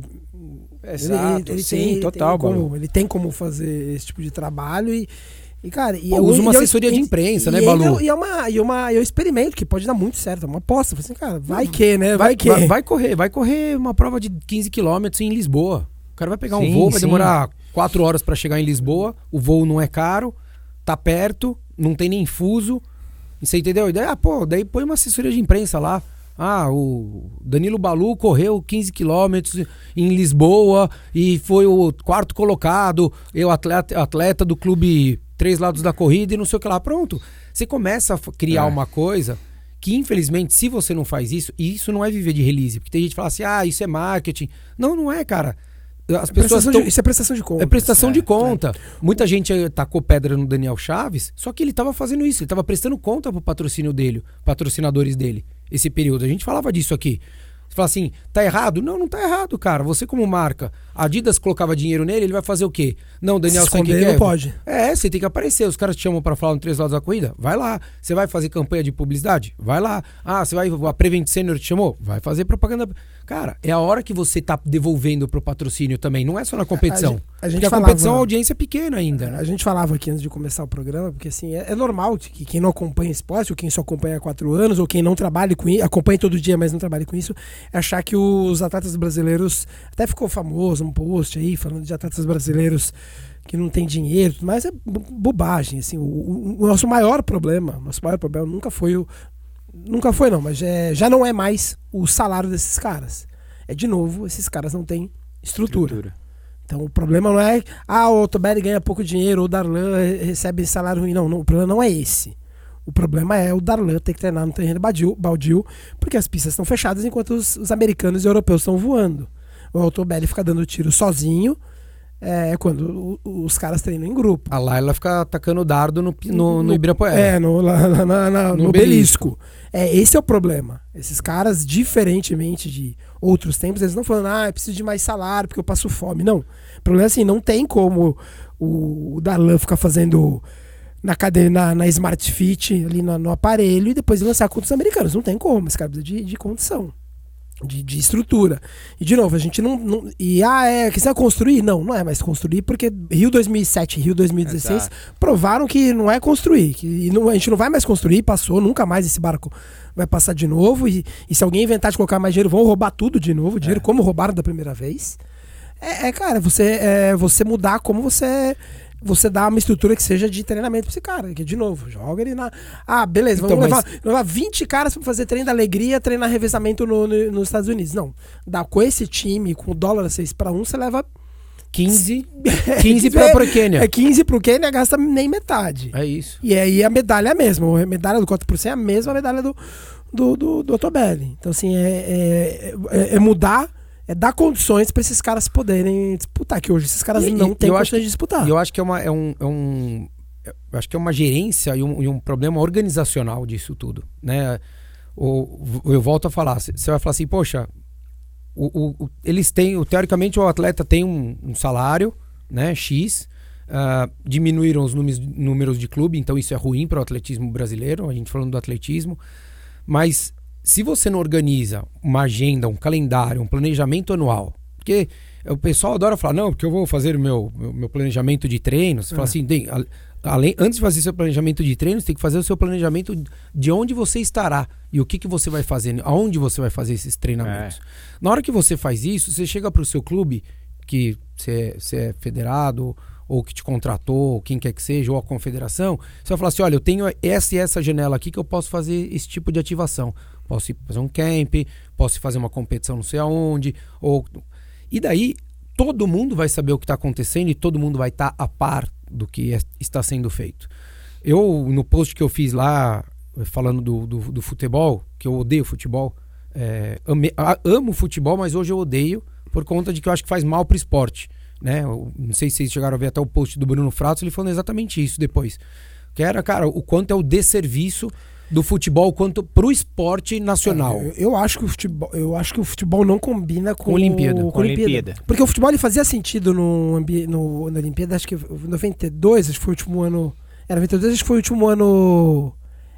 Exato,
ele, ele
sim,
tem,
total,
tem como, ele tem como fazer esse tipo de trabalho e E, cara, e
Pô,
eu
usa uma
e eu-
assessoria de imprensa,
e,
né,
e
Balu?
ainda- E é uma, e uma, e eu experimento que pode dar muito certo, é uma aposta. Eu falei assim, cara, vai que, né? Vai,
Vai,
que.
vai, vai correr, vai correr uma prova de quinze quilômetros em Lisboa. O cara vai pegar um
Sim,
voo, vai
sim.
demorar quatro horas pra chegar em Lisboa. O voo não é caro, tá perto, não tem nem fuso. Você entendeu? E daí, ah, pô, daí põe uma assessoria de imprensa lá. Ah, o Danilo Balu correu quinze quilômetros em Lisboa e foi o quarto colocado, eu atleta, atleta do clube Três Lados da Corrida e não sei o que lá. Pronto. Você começa a f- criar
É.
uma coisa que, infelizmente, se você não faz isso, e isso não é viver de release, porque tem gente que fala assim, ah, isso é marketing. Não, não é, cara. As
É
pessoas
prestação
tão...
de- isso é prestação de conta.
É prestação
É,
de conta. Muita gente eh, tacou pedra no Daniel Chaves, só que ele tava fazendo isso, ele tava prestando conta pro patrocínio dele, patrocinadores dele, esse período. A gente falava disso aqui. Você fala assim, tá errado? Não, não tá errado, cara. Você como marca, a Adidas colocava dinheiro nele, ele vai fazer o quê? Não, Daniel,
Se
sabe o que
esconder,
que é?
não pode.
É, você tem que aparecer. Os caras te chamam pra falar no Três Lados da Corrida? Vai lá. Você vai fazer campanha de publicidade? Vai lá. Ah, você vai... A Prevent Senior te chamou? Vai fazer propaganda. Cara, é a hora que você tá devolvendo pro patrocínio também. Não é só na competição.
A gente- a gente
Porque a
falava-
competição, a audiência é pequena ainda, né?
A gente falava aqui antes de começar o programa, porque assim, é, é normal que quem não acompanha esporte, ou quem só acompanha há quatro anos, ou quem não trabalha com isso, acompanha todo dia, mas não trabalha com isso, é achar que os atletas brasileiros, até ficou famoso um post aí, falando de atletas brasileiros que não tem dinheiro, mas é bo- bobagem, assim, o, o- o nosso maior problema, nosso maior problema nunca foi o, nunca foi não, mas é, já não é mais o salário desses caras. É de novo, esses caras não têm estrutura. Então o problema não é, ah, o Toberi ganha pouco dinheiro, ou o Darlan re- recebe salário ruim. Não, não, o problema não é esse. O problema é o Darlan ter que treinar no terreno baldio, baldio porque as pistas estão fechadas enquanto os, os americanos e europeus estão voando. O Altobelli fica dando tiro sozinho é, quando o- os caras treinam em grupo.
A Laila fica atacando dardo no, no, no Ibirapuera.
É, no, lá- lá- lá- lá-
No
no
obelisco.
obelisco. É, esse é o problema. Esses caras, diferentemente de outros tempos, eles não falam, ah, eu preciso de mais salário porque eu passo fome. Não. O problema é assim, não tem como o, o Darlan ficar fazendo na, cadeia, na, na Smart Fit, ali no, no aparelho, e depois lançar contra os americanos. Não tem como, esse cara precisa de, de condição. De, de estrutura. E de novo, a gente não. não e ah, é. Que você vai construir? Não, não é mais construir, porque Rio dois mil e sete e Rio dois mil e dezesseis Exato. provaram que não é construir. Que não, a gente não vai mais construir, passou, nunca mais esse barco vai passar de novo. E, e se alguém inventar de colocar mais dinheiro, vão roubar tudo de novo, dinheiro é. como roubaram da primeira vez. É, é cara, você, é, você mudar como você. Você dá uma estrutura que seja de treinamento pra esse cara, que de novo, joga ele na... Ah, beleza, vamos então, levar, mas... levar vinte caras pra fazer treino da alegria, treinar revezamento no, no, nos Estados Unidos. Não, dá com esse time, com o dólar seis para um, você leva...
quinze, quinze pra, pro Quênia.
É quinze pro Quênia, gasta nem metade.
É isso.
E aí a medalha é a mesma, a medalha do quatro por cento é a mesma medalha do, do, do, do Otobelli. Então assim, é, é, é, é mudar... É dar condições para esses caras poderem disputar, que hoje esses caras e, não têm condições de disputar.
E eu acho que é uma, é um, é um, eu acho que é uma gerência e um, e um problema organizacional disso tudo, né? O, eu volto a falar, você vai falar assim, poxa, o, o, eles têm, teoricamente o atleta tem um, um salário, né, X, uh, diminuíram os números, números de clube, então isso é ruim para o atletismo brasileiro, a gente falando do atletismo, mas... Se você não organiza uma agenda, um calendário, um planejamento anual, porque o pessoal adora falar, não, porque eu vou fazer o meu, meu, meu planejamento de treino. Você é. fala assim, tem, além, antes de fazer seu planejamento de treino, você tem que fazer o seu planejamento de onde você estará e o que, que você vai fazer, aonde você vai fazer esses treinamentos. É. Na hora que você faz isso, você chega para o seu clube, que você, você é federado, ou que te contratou, quem quer que seja, ou a confederação, você vai falar assim, olha, eu tenho essa e essa janela aqui que eu posso fazer esse tipo de ativação. Posso ir fazer um camp, posso ir fazer uma competição não sei aonde. Ou... E daí, todo mundo vai saber o que está acontecendo e todo mundo vai estar tá a par do que é, está sendo feito. Eu, no post que eu fiz lá, falando do, do, do futebol, que eu odeio futebol, é, ame, amo futebol, mas hoje eu odeio por conta de que eu acho que faz mal para o esporte. Né? Eu não sei se vocês chegaram a ver até o post do Bruno Fratos, ele falando exatamente isso depois. Que era, cara, o quanto é o desserviço do futebol quanto pro esporte nacional.
É, eu, eu acho que o futebol, eu acho que o futebol não combina com,
com Olimpíada.
Com, com Olimpíada. Olimpíada. Porque o futebol ele fazia sentido no, no na Olimpíada, acho que noventa e dois, acho que foi o último ano, era noventa e dois, acho que foi o último ano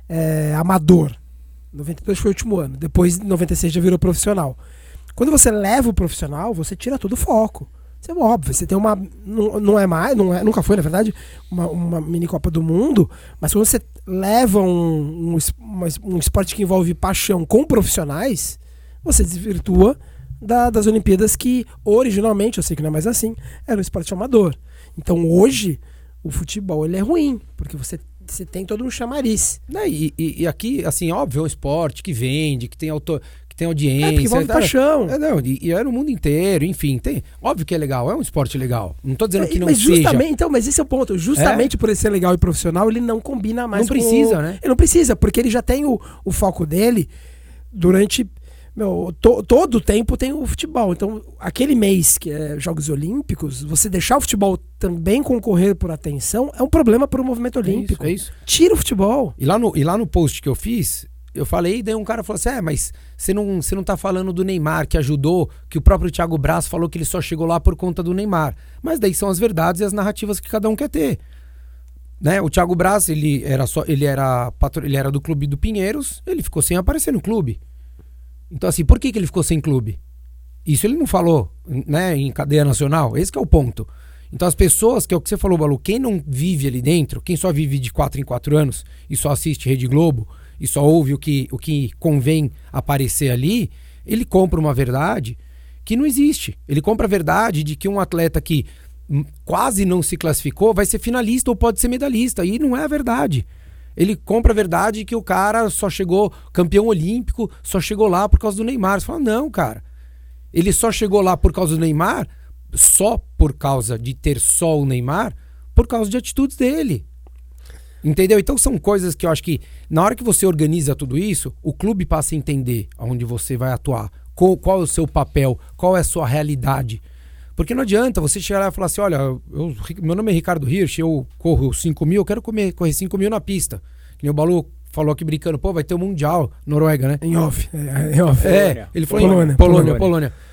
é, amador. noventa e dois foi o último ano. Depois noventa e seis já virou profissional. Quando você leva o profissional, você tira todo o foco. Isso é óbvio, você tem uma. Não, não é mais, não é, nunca foi, na verdade, uma, uma mini Copa do Mundo, mas quando você leva um, um, um esporte que envolve paixão com profissionais, você desvirtua da, das Olimpíadas que originalmente, eu sei que não é mais assim, era um esporte amador. Então hoje, o futebol ele é ruim, porque você, você tem todo um chamariz.
Né? E, e, e aqui, assim, óbvio, é um esporte que vende, que tem autor. Que tem audiência.
É, porque envolve
tá,
paixão.
É, não, e, e é no mundo inteiro, enfim. Tem, óbvio que é legal, é um esporte legal. Não tô dizendo é, que não
mas justamente,
seja.
Então, mas esse é o ponto. Justamente é. por ele ser legal e profissional, ele não combina mais
não com... Não precisa,
o...
né?
Ele não precisa, porque ele já tem o, o foco dele durante... Meu, to, todo o tempo tem o futebol. Então, aquele mês que é Jogos Olímpicos, você deixar o futebol também concorrer por atenção é um problema para o movimento olímpico.
É isso, é isso.
Tira o futebol.
E lá, no, e lá no post que eu fiz... Eu falei, daí um cara falou assim, é, mas você não, você não tá falando do Neymar, que ajudou, que o próprio Thiago Braz falou que ele só chegou lá por conta do Neymar. Mas daí são as verdades e as narrativas que cada um quer ter. Né? O Thiago Braz, ele era, só, ele, era patro, ele era do clube do Pinheiros, ele ficou sem aparecer no clube. Então assim, por que, que ele ficou sem clube? Isso ele não falou, né, em cadeia nacional, esse que é o ponto. Então as pessoas, que é o que você falou, Balu, quem não vive ali dentro, quem só vive de quatro em quatro anos e só assiste Rede Globo, e só ouve o que, o que convém aparecer ali, ele compra uma verdade que não existe. Ele compra a verdade de que um atleta que quase não se classificou vai ser finalista ou pode ser medalhista, e não é a verdade. Ele compra a verdade que o cara só chegou campeão olímpico, só chegou lá por causa do Neymar. Você fala, não, cara. Ele só chegou lá por causa do Neymar, só por causa de ter só o Neymar, por causa de atitudes dele. Entendeu? Então são coisas que eu acho que na hora que você organiza tudo isso, o clube passa a entender onde você vai atuar, qual, qual é o seu papel, qual é a sua realidade. Porque não adianta você chegar lá e falar assim, olha, eu, meu nome é Ricardo Hirsch, eu corro cinco mil, eu quero comer, correr cinco mil na pista. Que nem o Balu falou aqui brincando, pô, vai ter o Mundial, Noruega, né?
Em off. É, em off.
É, ele falou
Polônia,
em Polônia, Polônia. Polônia.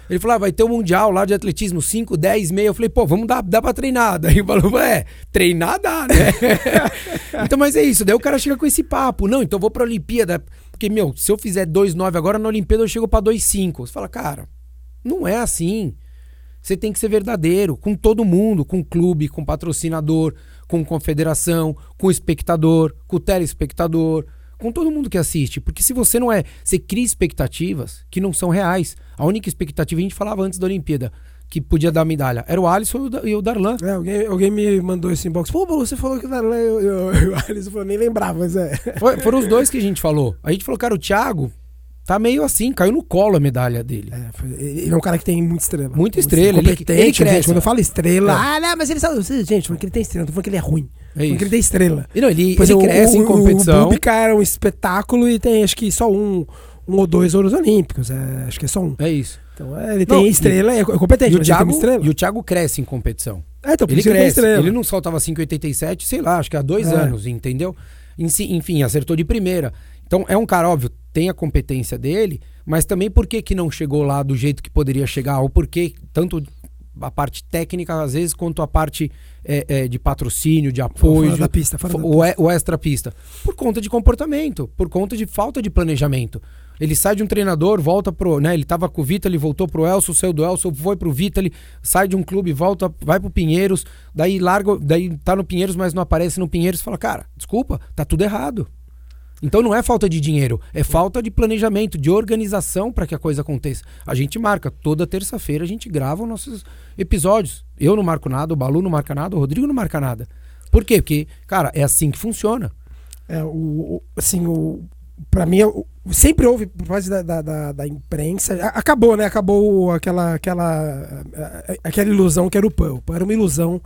Ele falou, ah, vai ter um mundial lá de atletismo, cinco, dez, meia. Eu falei, pô, vamos dar, dá pra treinar. Daí o Balu falou, é, treinar dá, né? Então, mas é isso. Daí o cara chega com esse papo. Não, então eu vou pra Olimpíada. Porque, meu, se eu fizer dois nove agora, na Olimpíada eu chego pra dois cinco. Você fala, cara, não é assim. Você tem que ser verdadeiro com todo mundo, com o clube, com o patrocinador, com a confederação, com o espectador, com o telespectador, com todo mundo que assiste. Porque se você não é... Você cria expectativas que não são reais. A única expectativa, a gente falava antes da Olimpíada, que podia dar medalha, era o Alisson e o Darlan.
É, alguém, alguém me mandou esse inbox. Pô, você falou que o Darlan e o Alisson, eu nem lembrava, mas é.
Foi, foram os dois que a gente falou. A gente falou, cara, o Thiago tá meio assim, caiu no colo a medalha dele.
É, foi, ele é um cara que tem muita estrela.
Muita estrela.
Ele, competente, ele cresce. Gente, quando eu falo estrela...
É.
Ah, não, mas ele sabe... Gente, porque ele tem estrela, não tô falando que ele é ruim.
É isso.
Porque ele tem estrela.
E não, ele,
pois
ele
o,
cresce
o,
em competição.
O Bubica era um espetáculo e tem acho que só um, um ou dois ouros olímpicos. É, acho que é só um.
É isso.
Então é, ele tem
não,
estrela, é competente.
E o, Thiago,
estrela.
e o Thiago cresce em competição.
É, então,
ele
ele
cresce.
Ele,
ele não soltava cinco e oitenta e sete, sei lá, acho que há dois
é.
anos, entendeu? Enfim, acertou de primeira. Então é um cara, óbvio, tem a competência dele, mas também por que que não chegou lá do jeito que poderia chegar? Ou por que tanto a parte técnica, às vezes, quanto a parte é, é, de patrocínio, de apoio,
fora da pista, fora da
o, pista. o extra pista. Por conta de comportamento, por conta de falta de planejamento. Ele sai de um treinador, volta pro... Né, ele tava com o Vital, ele voltou pro Elcio, saiu do Elcio, foi pro Vital, sai de um clube, volta, vai pro Pinheiros, daí larga, daí tá no Pinheiros, mas não aparece no Pinheiros, fala, cara, desculpa, tá tudo errado. Então não é falta de dinheiro, é falta de planejamento, de organização para que a coisa aconteça. A gente marca, toda terça-feira a gente grava os nossos episódios. Eu não marco nada, o Balu não marca nada, o Rodrigo não marca nada. Por quê? Porque, cara, é assim que funciona.
É, o, o, assim, o, pra mim, o, sempre houve, por parte da, da, da, da imprensa, acabou, né? Acabou aquela, aquela, aquela ilusão que era o P A N. O P A N era uma ilusão.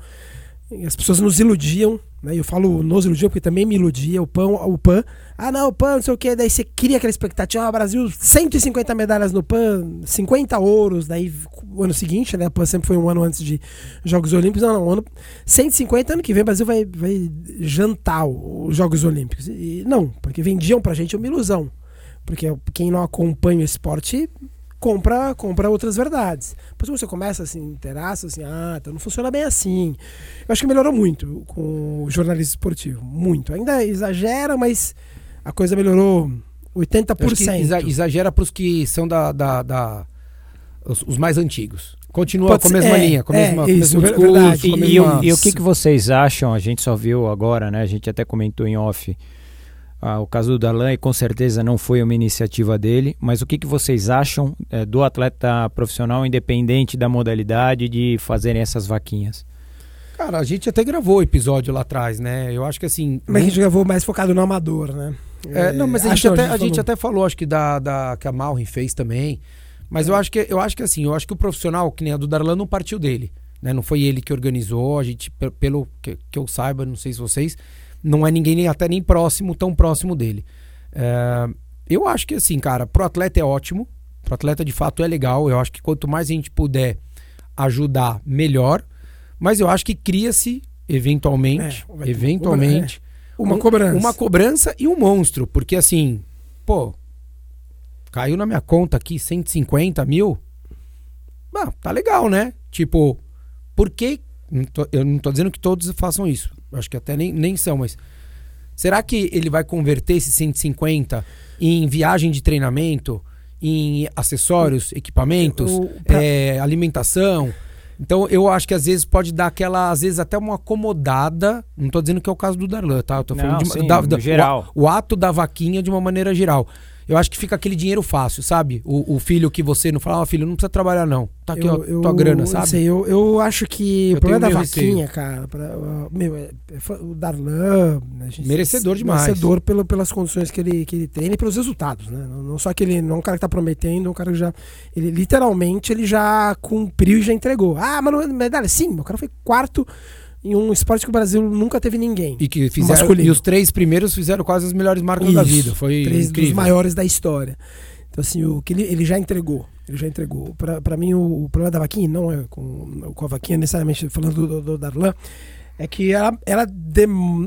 As pessoas nos iludiam, né? Eu falo nos iludiam porque também me iludia. O P A N, o P A N, ah não, o P A N, não sei o que, daí você cria aquela expectativa, ah, Brasil, cento e cinquenta medalhas no P A N, cinquenta ouros, daí o ano seguinte, né? O P A N sempre foi um ano antes de Jogos Olímpicos, não, não, ano, cento e cinquenta, ano que vem o Brasil vai, vai jantar os Jogos Olímpicos. E não, porque vendiam pra gente uma ilusão. Porque quem não acompanha o esporte compra, compra outras verdades. Depois você começa a se inteirar, assim, ah, então não funciona bem assim. Eu acho que melhorou muito com o jornalismo esportivo, muito. Ainda exagera, mas a coisa melhorou oitenta por cento.
Exa exagera para os que são da, da, da os, os mais antigos. Continua Pode com a mesma
é,
linha, com a
é,
mesma,
isso,
com o mesmo discurso,
verdade.
com a
E,
mesma...
e, e o que, que vocês acham? A gente só viu agora, né? A gente até comentou em off ah, o caso do Darlan, e com certeza não foi uma iniciativa dele, mas o que, que vocês acham é, do atleta profissional, independente da modalidade, de fazerem essas vaquinhas?
Cara, a gente até gravou o episódio lá atrás, né? Eu acho que assim...
Mas a gente gravou mais focado no amador, né?
É, não, mas a gente, até, a gente até falou, acho que da, da que a Malrin fez também. Mas é. eu acho que eu acho que assim, eu acho que o profissional, que nem a do Darlan, não partiu dele, né? Não foi ele que organizou, a gente, pelo que, que eu saiba, não sei se vocês, não é ninguém nem, até nem próximo, tão próximo dele. É, eu acho que assim, cara, pro atleta é ótimo, pro atleta de fato é legal, eu acho que quanto mais a gente puder ajudar, melhor. Mas eu acho que cria-se, eventualmente, é, eventualmente,
é, uma, cobrança.
uma cobrança e um monstro. Porque assim, pô, caiu na minha conta aqui cento e cinquenta mil. Ah, tá legal, né? Tipo, por que... Não tô, eu não tô dizendo que todos façam isso. Eu acho que até nem, nem são, mas... Será que ele vai converter esses cento e cinquenta em viagem de treinamento, em acessórios, equipamentos, eu, pra... é, alimentação... Então eu acho que às vezes pode dar aquela, às vezes até uma acomodada, não tô dizendo que é o caso do Darlan, tá? Eu tô falando
não,
de
sim,
da, da,
geral.
O, o ato da vaquinha de uma maneira geral. Eu acho que fica aquele dinheiro fácil, sabe? O, o filho que você não fala, ó, oh, filho, não precisa trabalhar não. Tá aqui,
eu,
ó,
eu,
tua grana, sabe?
Sei, eu, eu acho que
eu
o problema da vaquinha,
receio.
cara, pra, meu, é, é, o Darlan... A gente,
merecedor demais.
Merecedor pelo, pelas condições que ele, que ele treina e pelos resultados, né? Não, não só que ele não é um cara que tá prometendo, é um cara que já... Ele literalmente, ele já cumpriu e já entregou. Ah, mas não é medalha? Sim, o cara foi quarto em um esporte que o Brasil nunca teve ninguém.
E que fizeram, e os três primeiros fizeram quase as melhores marcas Isso, da vida. Foi
três
incrível.
Dos maiores da história. Então, assim, o que ele, ele já entregou. Ele já entregou. Pra, pra mim, o, o problema da vaquinha, não é com, com a vaquinha necessariamente falando do, do, do Darlan, é que ela, ela dem,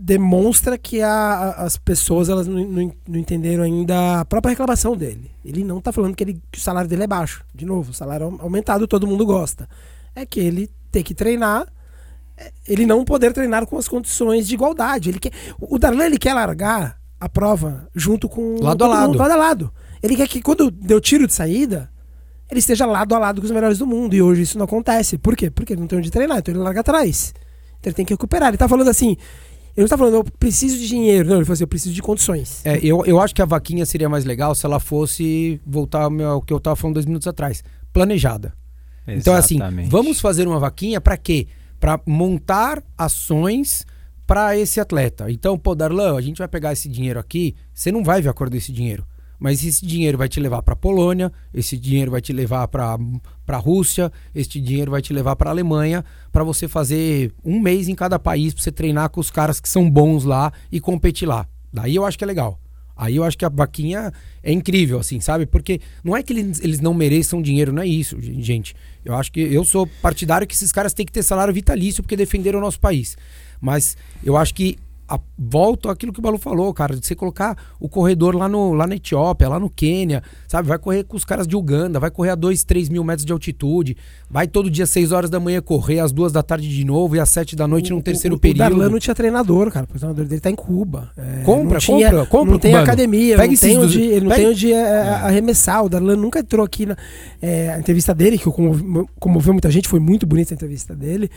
demonstra que a, a, as pessoas elas não, não, não entenderam ainda a própria reclamação dele. Ele não tá falando que, ele, que o salário dele é baixo. De novo, o salário aumentado todo mundo gosta. É que ele tem que treinar, ele não poder treinar com as condições de igualdade. Ele quer, o Darlan ele quer largar a prova junto com
lado a lado.
Mundo, lado a lado. Ele quer que quando deu tiro de saída, ele esteja lado a lado com os melhores do mundo. E hoje isso não acontece. Por quê? Porque ele não tem onde treinar, então ele larga atrás. Então ele tem que recuperar. Ele tá falando assim, ele não tá falando, eu preciso de dinheiro. Não, ele falou assim, eu preciso de condições.
É, eu, eu acho que a vaquinha seria mais legal se ela fosse voltar ao, meu, ao que eu tava falando dois minutos atrás. Planejada. Exatamente. Então assim, vamos fazer uma vaquinha pra quê? Pra montar ações para esse atleta. Então, pô, Darlan, a gente vai pegar esse dinheiro aqui, você não vai ver a cor desse dinheiro, mas esse dinheiro vai te levar para Polônia, esse dinheiro vai te levar para para Rússia, este dinheiro vai te levar para Alemanha, para você fazer um mês em cada país, para você treinar com os caras que são bons lá e competir lá. Daí eu acho que é legal. Aí eu acho que a vaquinha é incrível, assim, sabe? Porque não é que eles, eles não mereçam dinheiro, não é isso, gente. Eu acho que eu sou partidário que esses caras têm que ter salário vitalício porque defenderam o nosso país. Mas eu acho que a, volto àquilo que o Balu falou, cara, de você colocar o corredor lá, no, lá na Etiópia, lá no Quênia, sabe? Vai correr com os caras de Uganda, vai correr a dois, três mil metros de altitude, vai todo dia às seis horas da manhã correr, às duas da tarde de novo e às sete da noite o, num terceiro
o,
período.
O Darlan não tinha treinador, cara, o treinador dele tá em Cuba. É,
compra,
não tinha,
compra, compra.
Não tem
cubano.
academia,
Pega
não tem
dos...
onde, ele não
Pega...
tem onde é, arremessar. O Darlan nunca entrou aqui na é, a entrevista dele, que comoveu, comoveu muita gente, foi muito bonita a entrevista dele.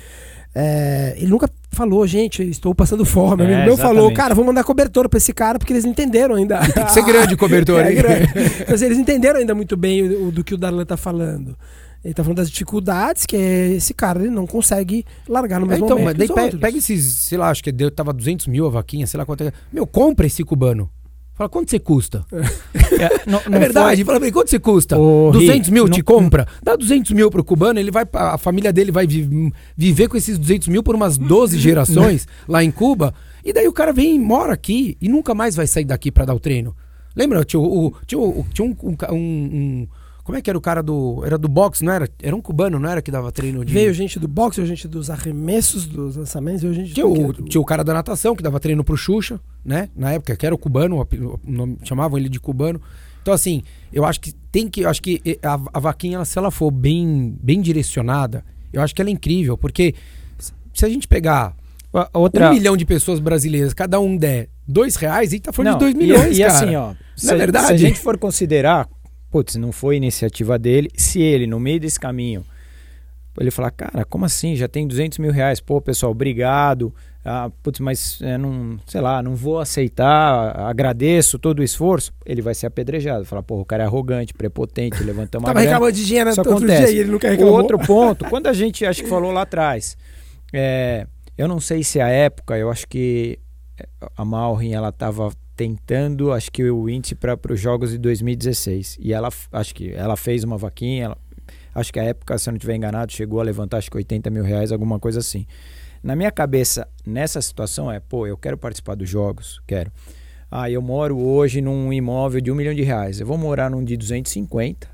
É, ele nunca falou, gente, estou passando fome. É, amigo meu falou, cara, vou mandar cobertor pra esse cara, porque eles não entenderam ainda.
Tem que ser grande o cobertor.
É, grande. Mas eles entenderam ainda muito bem o, o, do que o Darlan tá falando. Ele tá falando das dificuldades, que é esse cara, ele não consegue largar no mesmo
é, então,
momento.
Mas daí pega, pega esses, sei lá, acho que deu, tava duzentos mil a vaquinha, sei lá quanto é. Meu, compra esse cubano. Fala, quanto você custa? É, não, não é verdade. Foi... Fala, quanto você custa? Ô, duzentos mil te não... compra? Dá duzentos mil pro cubano, ele vai, a família dele vai vi, viver com esses duzentos mil por umas doze gerações lá em Cuba. E daí o cara vem e mora aqui e nunca mais vai sair daqui pra dar o treino. Lembra? Tinha, o, tinha, o, tinha um, um, um... Como é que era o cara do... Era do boxe, não era? Era um cubano, não era que dava treino de...
Veio gente do boxe, veio gente dos arremessos, dos lançamentos, veio gente...
Tinha o, tinha o cara da natação, que dava treino pro Xuxa, né? Na época, que era o cubano, o nome, chamavam ele de cubano. Então, assim, eu acho que tem que... Eu acho que a, a vaquinha, se ela for bem, bem direcionada, eu acho que ela é incrível, porque se a gente pegar Outra... um milhão de pessoas brasileiras, cada um der dois reais, a gente tá falando não, de dois milhões,
e,
cara.
E assim, ó...
Não
se,
é verdade?
Se a gente for considerar... Putz, não foi iniciativa dele. Se ele, no meio desse caminho, ele falar, cara, como assim? Já tem duzentos mil reais. Pô, pessoal, obrigado. Ah, putz, mas é, não, sei lá, não vou aceitar. Agradeço todo o esforço. Ele vai ser apedrejado. Falar, pô, o cara é arrogante, prepotente, levanta uma grana.
Tava reclamando de dinheiro
outro
acontece. Dia e ele nunca reclamou.
O outro ponto, quando a gente, acho que falou lá atrás, é, eu não sei se a época, eu acho que a Malrin, ela tava tentando, acho que o índice para os jogos de dois mil e dezesseis, e ela, acho que ela fez uma vaquinha, ela, acho que a época, se eu não estiver enganado, chegou a levantar acho que oitenta mil reais, alguma coisa assim. Na minha cabeça, nessa situação é, pô, eu quero participar dos jogos, quero. Ah, eu moro hoje num imóvel de um milhão de reais, eu vou morar num de duzentos e cinquenta,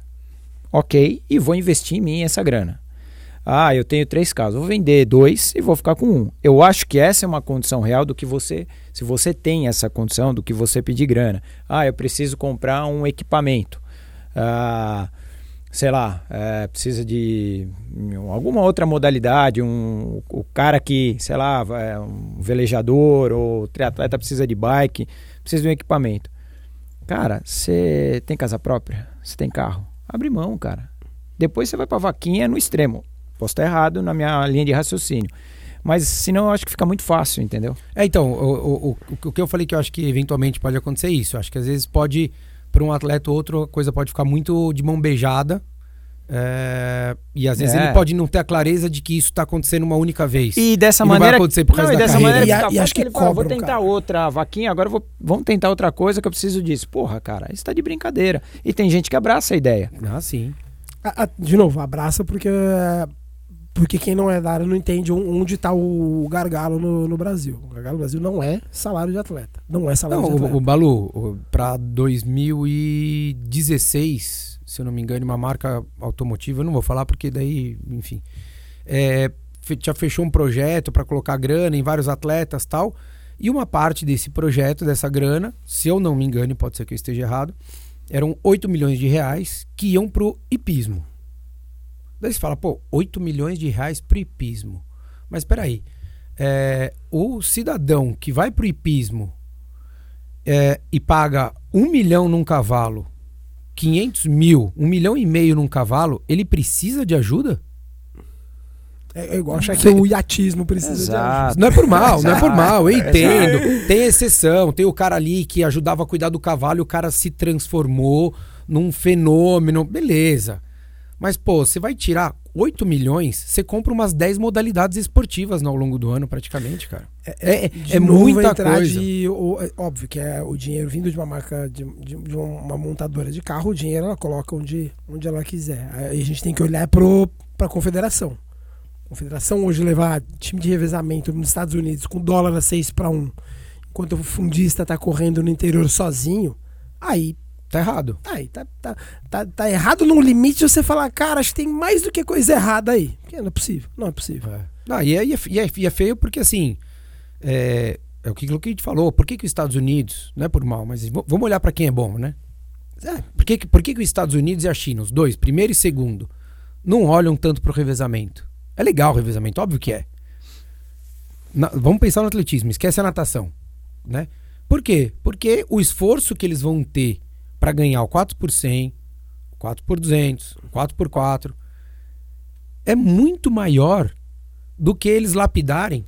ok, e vou investir em mim essa grana. Ah, eu tenho três carros, vou vender dois e vou ficar com um. Eu acho que essa é uma condição real do que você, se você tem essa condição, do que você pedir grana. Ah, eu preciso comprar um equipamento. Ah, sei lá, é, precisa de alguma outra modalidade, um, o cara que, sei lá, é um velejador ou triatleta precisa de bike, precisa de um equipamento. Cara, você tem casa própria? Você tem carro? Abre mão, cara. Depois você vai pra vaquinha no extremo. Posso estar errado na minha linha de raciocínio. Mas senão eu acho que fica muito fácil, entendeu? É, então, o, o, o, o que eu falei que eu acho que eventualmente pode acontecer é isso. Eu acho que às vezes pode, para um atleta ou outro, a coisa pode ficar muito de mão beijada. É, e às vezes é. ele pode não ter a clareza de que isso está acontecendo uma única vez. E dessa e maneira. Não vai acontecer por causa da dessa carreira. Maneira,
e, a, e acho que ele fala,
vou tentar cara. outra vaquinha, agora vou, vamos tentar outra coisa que eu preciso disso. Porra, cara, isso tá de brincadeira. E tem gente que abraça a ideia.
Ah, sim.
A, a, de novo, abraça porque. Porque quem não é da área não entende onde está o gargalo no, no Brasil. O gargalo no Brasil não é salário de atleta. Não é salário não, de atleta.
O, o Balu, para dois mil e dezesseis, se eu não me engano, uma marca automotiva, eu não vou falar porque daí, enfim, é, já fechou um projeto para colocar grana em vários atletas e tal. E uma parte desse projeto, dessa grana, se eu não me engano, pode ser que eu esteja errado, eram oito milhões de reais que iam pro hipismo. Daí você fala, pô, oito milhões de reais pro hipismo. Mas peraí, é, o cidadão que vai pro hipismo é, e paga um milhão num cavalo, quinhentos mil, um milhão e meio num cavalo, ele precisa de ajuda?
É igual achar que o iatismo precisa
Exato.
de ajuda.
Não é por mal, não é por mal, eu entendo. Tem exceção, tem o cara ali que ajudava a cuidar do cavalo e o cara se transformou num fenômeno, beleza. Mas, pô, você vai tirar oito milhões, você compra umas dez modalidades esportivas ao longo do ano, praticamente, cara. É, é, é muita coisa.
De, o, é óbvio que é o dinheiro vindo de uma marca, de, de, de uma montadora de carro, o dinheiro ela coloca onde, onde ela quiser. Aí a gente tem que olhar pro, pra confederação. A confederação hoje levar time de revezamento nos Estados Unidos com dólar a seis para um, enquanto o fundista tá correndo no interior sozinho, aí
tá errado.
Aí tá, tá, tá, tá errado no limite de você falar, cara, acho que tem mais do que coisa errada aí. Porque não é possível, não é possível.
É. Não, e, é, e, é, e é feio porque assim, é, é o que a gente falou, por que, que os Estados Unidos, não é por mal, mas vamos olhar para quem é bom, né? É, por que, por que, que os Estados Unidos e a China, os dois, primeiro e segundo, não olham tanto pro revezamento? É legal o revezamento, óbvio que é. Na, vamos pensar no atletismo, esquece a natação, né? Por quê? Porque o esforço que eles vão ter para ganhar o quatro por cem, quatro por duzentos, quatro por quatro é muito maior do que eles lapidarem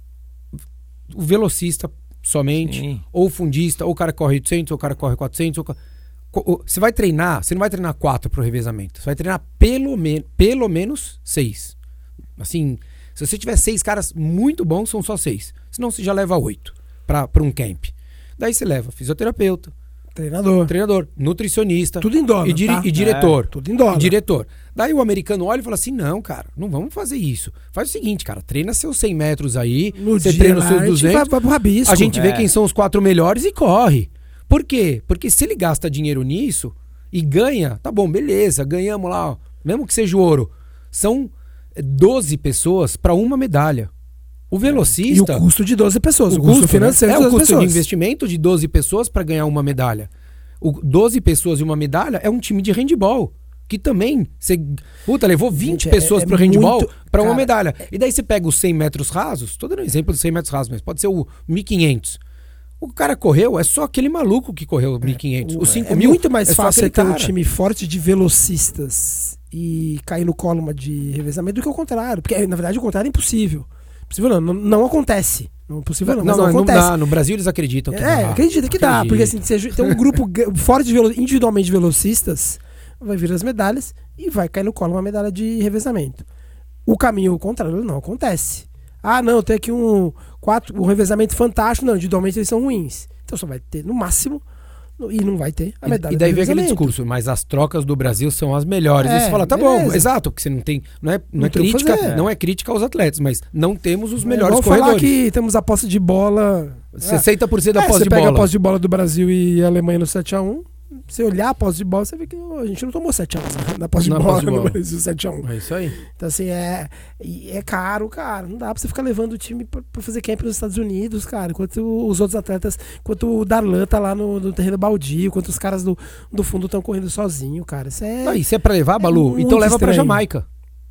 o velocista somente, Sim. ou o fundista, ou o cara corre oitocentos, ou o cara corre quatrocentos. Ou... Você vai treinar, você não vai treinar quatro pro revezamento, você vai treinar pelo, me... pelo menos seis. Assim, se você tiver seis caras muito bons, são só seis. Senão você já leva oito para um camp. Daí você leva fisioterapeuta,
treinador,
treinador, nutricionista,
tudo em dólar,
e, dire,
tá?
e diretor,
é, tudo em dólar.
E diretor. Daí o americano olha e fala assim: não, cara, não vamos fazer isso. Faz o seguinte, cara, treina seus cem metros aí,
no
você treina os seus duzentos,
vai, vai pro rabisco.
A gente
é.
vê quem são os quatro melhores e corre. Por quê? Porque se ele gasta dinheiro nisso e ganha, tá bom, beleza, ganhamos lá, ó, mesmo que seja o ouro, são doze pessoas para uma medalha. O velocista...
E o custo de doze pessoas, o,
o
custo,
custo
financeiro
né?
de
É o custo
pessoas.
de investimento de doze pessoas para ganhar uma medalha. O doze pessoas e uma medalha é um time de handball, que também, você, puta, levou vinte
Gente,
pessoas
é, é
pro handball
muito,
para uma
cara,
medalha. E daí você pega os cem metros rasos, tô dando um exemplo dos cem metros rasos, mas pode ser o mil e quinhentos. O cara correu, é só aquele maluco que correu mil e quinhentos. Os cinco mil
é muito mais
é
fácil você ter um
cara.
time forte de velocistas e cair no colo de revezamento do que o contrário. Porque, na verdade, o contrário é impossível. Impossível não, não, não acontece. Não é possível não,
não,
mas
não,
não,
não
acontece.
dá. No Brasil eles acreditam que
é,
dá.
acredita que
Acredita.
dá. Porque assim, você tem um grupo forte de velo, individualmente de velocistas, vai vir as medalhas e vai cair no colo uma medalha de revezamento. O caminho contrário não acontece. Ah, não, tem aqui um, quatro, um revezamento fantástico. Não, individualmente eles são ruins. Então só vai ter, no máximo, e não vai ter a medalha.
E daí vem aquele
revezamento.
discurso, mas as trocas do Brasil são as melhores.
É,
e você fala, tá
beleza.
bom, exato, porque você não tem. Não é, não
Não
é
tem o que
crítica,
fazer.
não é crítica aos atletas, mas não temos os melhores
Vamos
corredores.
falar que temos a posse de bola.
sessenta por cento da
É,
posse
você
de
pega
bola.
a posse de bola do Brasil e a Alemanha no sete a um. Você olhar a posse de bola, você vê que a gente não tomou sete a um na posse de
Na
bola
posse de
no
bola.
Brasil, sete a um.
É isso aí.
Então, assim, é, e é caro, cara. Não dá pra você ficar levando o time pra, pra fazer camp nos Estados Unidos, cara. Enquanto os outros atletas, enquanto o Darlan tá lá no, no terreno baldio, enquanto os caras do, do fundo estão correndo sozinho, cara. Isso é.
Não, isso é pra levar,
é
Balu?
muito
Então leva pra
estranho.
Jamaica.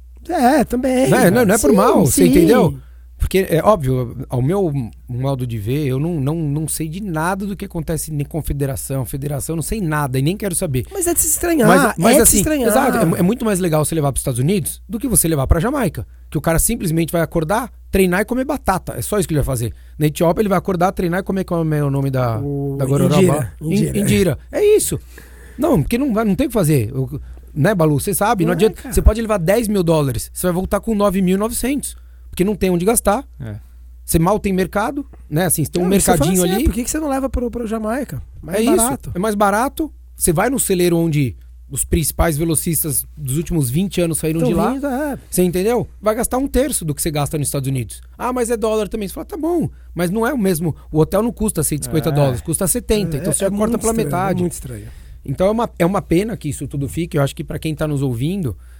É, também.
Não é, não, não é por
Sim,
mal, você
sim.
entendeu? Porque, é óbvio, ao meu modo de ver, eu não, não, não sei de nada do que acontece em confederação, federação, não sei nada e nem quero saber.
Mas é de se estranhar.
Mas, mas
é
assim,
de se estranhar.
exato, é, é muito mais legal você levar para os Estados Unidos do que você levar para Jamaica. Que o cara simplesmente vai acordar, treinar e comer batata. É só isso que ele vai fazer. Na Etiópia ele vai acordar, treinar e comer, como é o nome da,
O
da gororoba?
Indira. Indira.
In- Indira. É isso. Não, porque não, vai, não tem o que fazer. O- né, Balu? Você sabe, não,
Não é,
adianta.
cara.
Você pode levar dez mil dólares, você vai voltar com nove mil e novecentos. Porque não tem onde gastar.
É.
Você mal tem mercado, né? Assim, você tem um
Não, você
mercadinho
fala assim,
ali.
é, por que que você não leva pro, pro Jamaica? Mais
é
barato.
isso. É mais barato. Você vai no celeiro onde os principais velocistas dos últimos vinte anos saíram
Tão
de lá.
vindo, é.
Você entendeu? Vai gastar um terço do que você gasta nos Estados Unidos. Ah, mas é dólar também. Você fala, tá bom. Mas não é o mesmo. O hotel não custa cento e cinquenta
É.
dólares, custa setenta.
É,
então você
é
já corta
muito
pela
estranho,
metade.
É muito estranho.
Então é uma, é uma pena que isso tudo fique. Eu acho que pra quem tá nos ouvindo,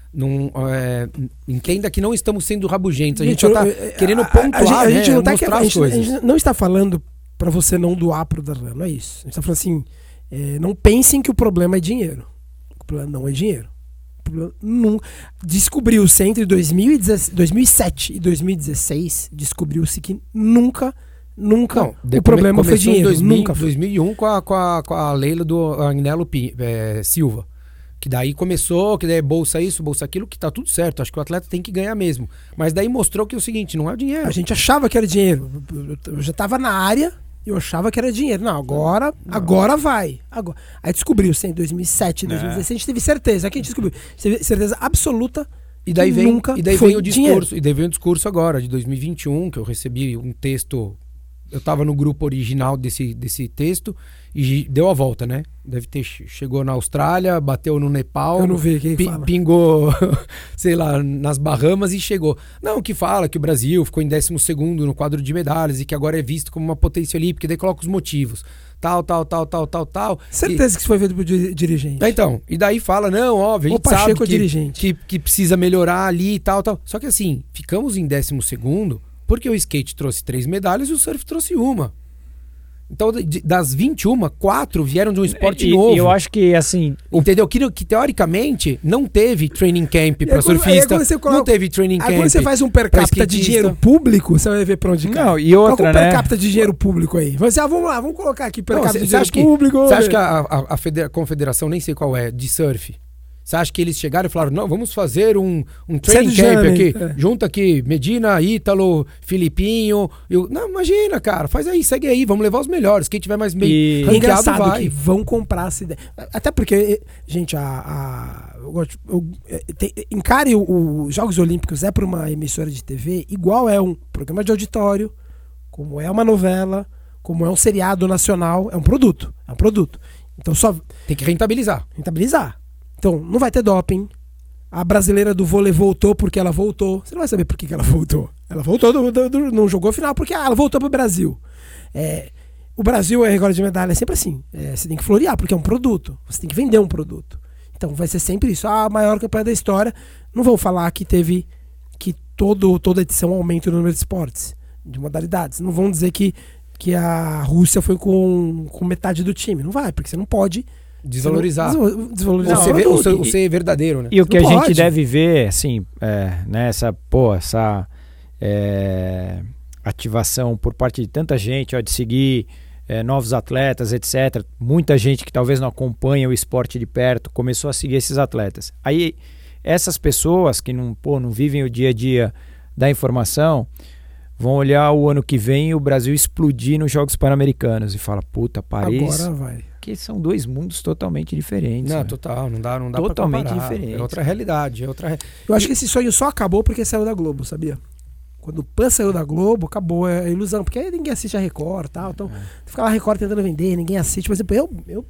Não, é, entenda que não estamos sendo rabugentos. A gente,
Gente,
só
eu-
está
eu-
querendo
a- a-
pontuar,
a gente- a gente
né,
não tá
mostrar
que- a
as
gente-
coisas.
a gente não está falando pra você não doar pro Darlan, não é isso. A gente tá falando assim, é, não pensem que o problema é dinheiro. O problema não é dinheiro. O problema não... Descobriu-se entre dois mil e dezesseis dois mil e sete e dois mil e dezesseis, descobriu-se que nunca, nunca
Não, de-
o problema
come-
foi
começou
dinheiro.
em dois mil,
Nunca foi.
dois mil e um com a, com a, com a Leila do Agnello Pi- é, Silva. Que daí começou, que daí é bolsa isso, bolsa aquilo, que tá tudo certo. Acho que o atleta tem que ganhar mesmo. Mas daí mostrou que é o seguinte, não é o dinheiro.
A gente achava que era dinheiro. Eu já tava na área e eu achava que era dinheiro. Não, agora, agora vai. Agora. Aí descobriu-se em dois mil e sete, dois mil e dezesseis, a gente teve certeza. Aqui a gente descobriu. A gente teve certeza absoluta.
E daí
que
vem,
nunca
e daí
foi
vem o discurso,
dinheiro.
e daí vem o discurso agora, de dois mil e vinte e um, que eu recebi um texto. Eu tava no grupo original desse, desse texto e deu a volta, né? Deve ter chegou na Austrália, bateu no Nepal,
Eu não vi quem
pi-
fala.
pingou, sei lá, nas Bahamas e chegou. Não, que fala que o Brasil ficou em décimo segundo no quadro de medalhas e que agora é visto como uma potência olímpica, e daí coloca os motivos. Tal, tal, tal, tal, tal, tal.
Certeza que isso foi feito por di- dirigente.
E, então, e daí fala, não, óbvio, a
O
gente sabe
Pacheco é
que,
dirigente.
que, que precisa melhorar ali e tal, tal. Só que assim, ficamos em décimo segundo porque o skate trouxe três medalhas e o surf trouxe uma. Então, de- das vinte e uma, quatro vieram de um esporte
E-
novo.
E eu acho que, assim,
Entendeu? Que, que teoricamente não teve training camp
aí
para
quando- aí
surfista,
quando você coloca-
não teve training camp.
Aí quando você faz um per
pra
capita de
skatista.
dinheiro público, você vai ver pra onde cai.
Não, e
Coloca
outra,
um per
né?
capita de dinheiro público aí. Você, ah, vamos lá, vamos colocar aqui per
Não,
capita
cê-
de
cê
dinheiro
acha que-
público.
Você acha que a, a, a federa- confederação, nem sei qual é, de surf, você acha que eles chegaram e falaram, não, vamos fazer um, um training
Sérgio
camp
Jane,
aqui,
é.
junta aqui, Medina, Ítalo, Filipinho, eu, não, imagina, cara, faz aí, segue aí, vamos levar os melhores, quem tiver mais bem
E-
É
ranqueado
engraçado
vai.
que vão comprar essa ideia. Até porque, eh, gente, a, a- eu gosto- eu- eh, tem- encare os Jogos Olímpicos é para uma emissora de T V igual é um programa de auditório, como é uma novela, como é um seriado nacional, é um produto, é um produto. Então só
Tem que rentabilizar.
rentabilizar. Então não vai ter doping. A brasileira do vôlei voltou porque ela voltou. Você não vai saber por que, que ela voltou. Ela voltou, do, do- do- não jogou final porque ah, ela voltou pro Brasil. É, o Brasil é recorde de medalha, é sempre assim. É, você tem que florear porque é um produto. Você tem que vender um produto. Então vai ser sempre isso. Ah, a maior campeã da história. Não vão falar que teve que todo, toda edição aumenta o número de esportes, de modalidades. Não vão dizer que, que a Rússia foi com, com metade do time. Não vai, porque você não pode
Desvalorizar.
você não- desvalorizar
Ou
o
ser, ve- ou
produto.
ser- ou ser verdadeiro, né?
E o que a
Não
gente
pode.
deve ver, assim, é, né, essa, pô, essa é, ativação por parte de tanta gente, ó, de seguir é, novos atletas, etcétera. Muita gente que talvez não acompanha o esporte de perto começou a seguir esses atletas. Aí, essas pessoas que não, pô, não vivem o dia a dia da informação vão olhar o ano que vem e o Brasil explodir nos Jogos Pan-Americanos e fala, puta, Paris...
Agora vai.
Que são dois mundos totalmente diferentes.
Não,
né?
total, não dá, não dá
Totalmente
pra comparar.
diferente.
É outra realidade, é outra... re-
Eu acho que esse sonho só acabou porque saiu da Globo, sabia? Quando o Pan saiu da Globo, acabou a ilusão. Porque aí ninguém assiste a Record e tal. Então, fica lá a Record tentando vender, ninguém assiste. Por exemplo, eu, eu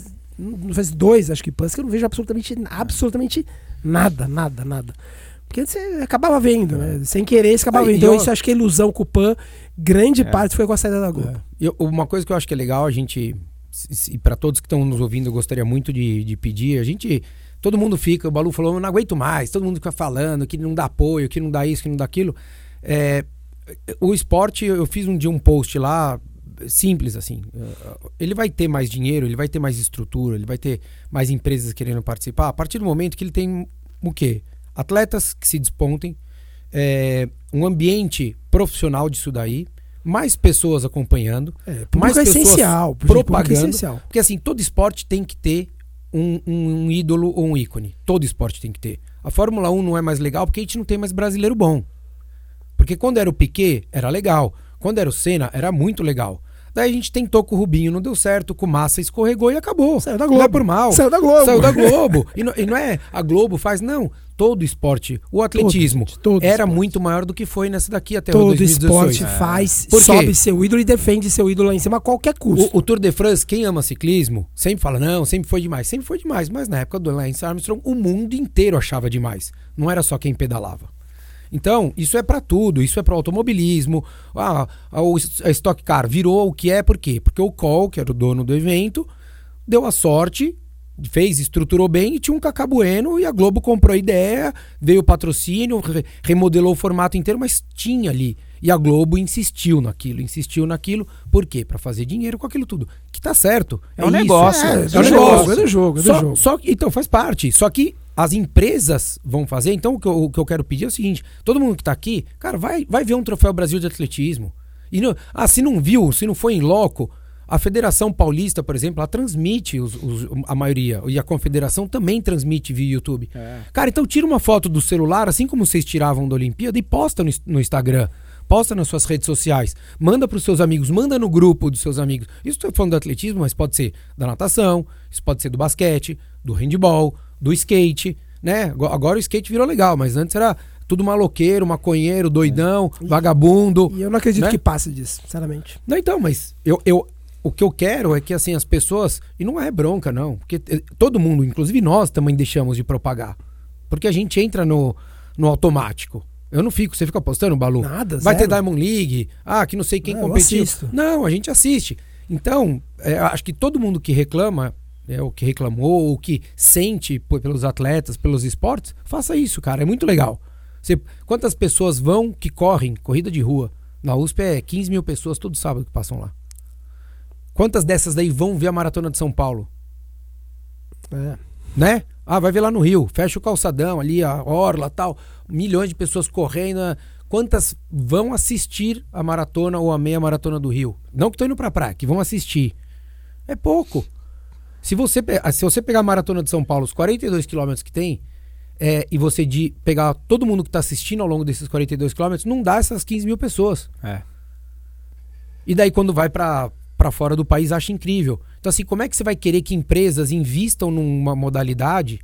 não faz dois, acho que Pans, que eu não vejo absolutamente, absolutamente nada, nada, nada. Porque você acabava vendo, né? Sem querer, você acabava
Ah, e
vendo. Então,
eu-
isso eu acho que a ilusão com o Pan, grande
É.
parte foi com a saída da Globo.
É. Eu- uma coisa que eu acho que é legal, a gente, e para todos que estão nos ouvindo, eu gostaria muito de, de pedir, a gente, todo mundo fica, o Balu falou, eu não aguento mais, todo mundo fica falando que não dá apoio, que não dá isso, que não dá aquilo. É, o esporte, eu fiz um dia um post lá, simples assim, ele vai ter mais dinheiro, ele vai ter mais estrutura, ele vai ter mais empresas querendo participar, a partir do momento que ele tem o quê? Atletas que se despontem, é, um ambiente profissional disso daí, mais pessoas acompanhando,
É,
mais
público é
pessoas
essencial. Público é
propagando,
essencial.
porque assim, todo esporte tem que ter um, um, um ídolo ou um ícone, todo esporte tem que ter. A Fórmula um não é mais legal porque a gente não tem mais brasileiro bom. Porque quando era o Piquet, era legal. Quando era o Senna, era muito legal. Daí a gente tentou com o Rubinho, não deu certo, com o Massa escorregou e acabou.
Saiu da
Não é
Globo.
por mal.
Saiu da Globo.
Saiu da Globo. E não, e não é a Globo faz, não. Todo esporte. O atletismo
Todo, todo
era
esporte.
muito maior do que foi nessa daqui até o
Todo
dois mil e dezoito.
esporte faz,
Por quê?
sobe seu ídolo e defende seu ídolo lá em cima a qualquer custo.
O, o Tour de France, quem ama ciclismo, sempre fala, não, sempre foi demais. Sempre foi demais, mas na época do Lance Armstrong, o mundo inteiro achava demais. Não era só quem pedalava. Então, isso é pra tudo, isso é para automobilismo. Ah, a, o- a Stock Car virou o que é, por quê? Porque o Cole, que era o dono do evento, deu a sorte fez, estruturou bem e tinha um Cacá Bueno e a Globo comprou a ideia, veio o patrocínio, re remodelou o formato inteiro, mas tinha ali. E a Globo insistiu naquilo, insistiu naquilo. Por quê? Pra fazer dinheiro com aquilo tudo. Que tá certo. É,
É um
isso.
negócio.
É,
É,
é
um
do
negócio.
jogo, é do jogo, é do
Só,
jogo.
só que, então faz parte. Só que as empresas vão fazer. Então o que, eu, o que eu quero pedir é o seguinte: todo mundo que tá aqui, cara, vai, vai ver um Troféu Brasil de Atletismo. E não, ah, se não viu, se não foi em loco, a Federação Paulista, por exemplo, ela transmite os, os, a maioria. E a Confederação também transmite via YouTube.
É.
Cara, então tira uma foto do celular, assim como vocês tiravam da Olimpíada, e posta no, no Instagram. Posta nas suas redes sociais, manda para os seus amigos, manda no grupo dos seus amigos. Isso estou falando do atletismo, mas pode ser da natação, isso pode ser do basquete, do handebol, do skate, né? Agora o skate virou legal, mas antes era tudo maloqueiro, maconheiro, doidão,
é.
vagabundo.
E eu não acredito
né?
que passe disso, sinceramente.
Não, então, mas eu, eu, o que eu quero é que assim as pessoas, e não é bronca não, porque eh, todo mundo, inclusive nós também deixamos de propagar, porque a gente entra no, no automático. Eu não fico, você fica postando, Balu?
Nada,
Vai
zero.
ter Diamond League, ah, que não sei quem
Não, eu
competiu.
assisto.
Não, a gente assiste. Então, é, acho que todo mundo que reclama, é, o que reclamou, o que sente p- pelos atletas, pelos esportes, faça isso, cara, é muito legal. Você, quantas pessoas vão que correm corrida de rua? Na U S P é quinze mil pessoas todo sábado que passam lá. Quantas dessas daí vão ver a Maratona de São Paulo?
É.
Né? Ah, vai ver lá no Rio, fecha o calçadão ali, a orla, tal, milhões de pessoas correndo. Quantas vão assistir a maratona ou a meia maratona do Rio? Não que estão indo pra praia, que vão assistir. É pouco. Se você, pe- se você pegar a maratona de São Paulo, os quarenta e dois quilômetros que tem, é, e você de pegar todo mundo que tá assistindo ao longo desses quarenta e dois quilômetros, não dá essas quinze mil pessoas.
É.
E daí quando vai pra para fora do país acha incrível. Então assim, como é que você vai querer que empresas invistam numa modalidade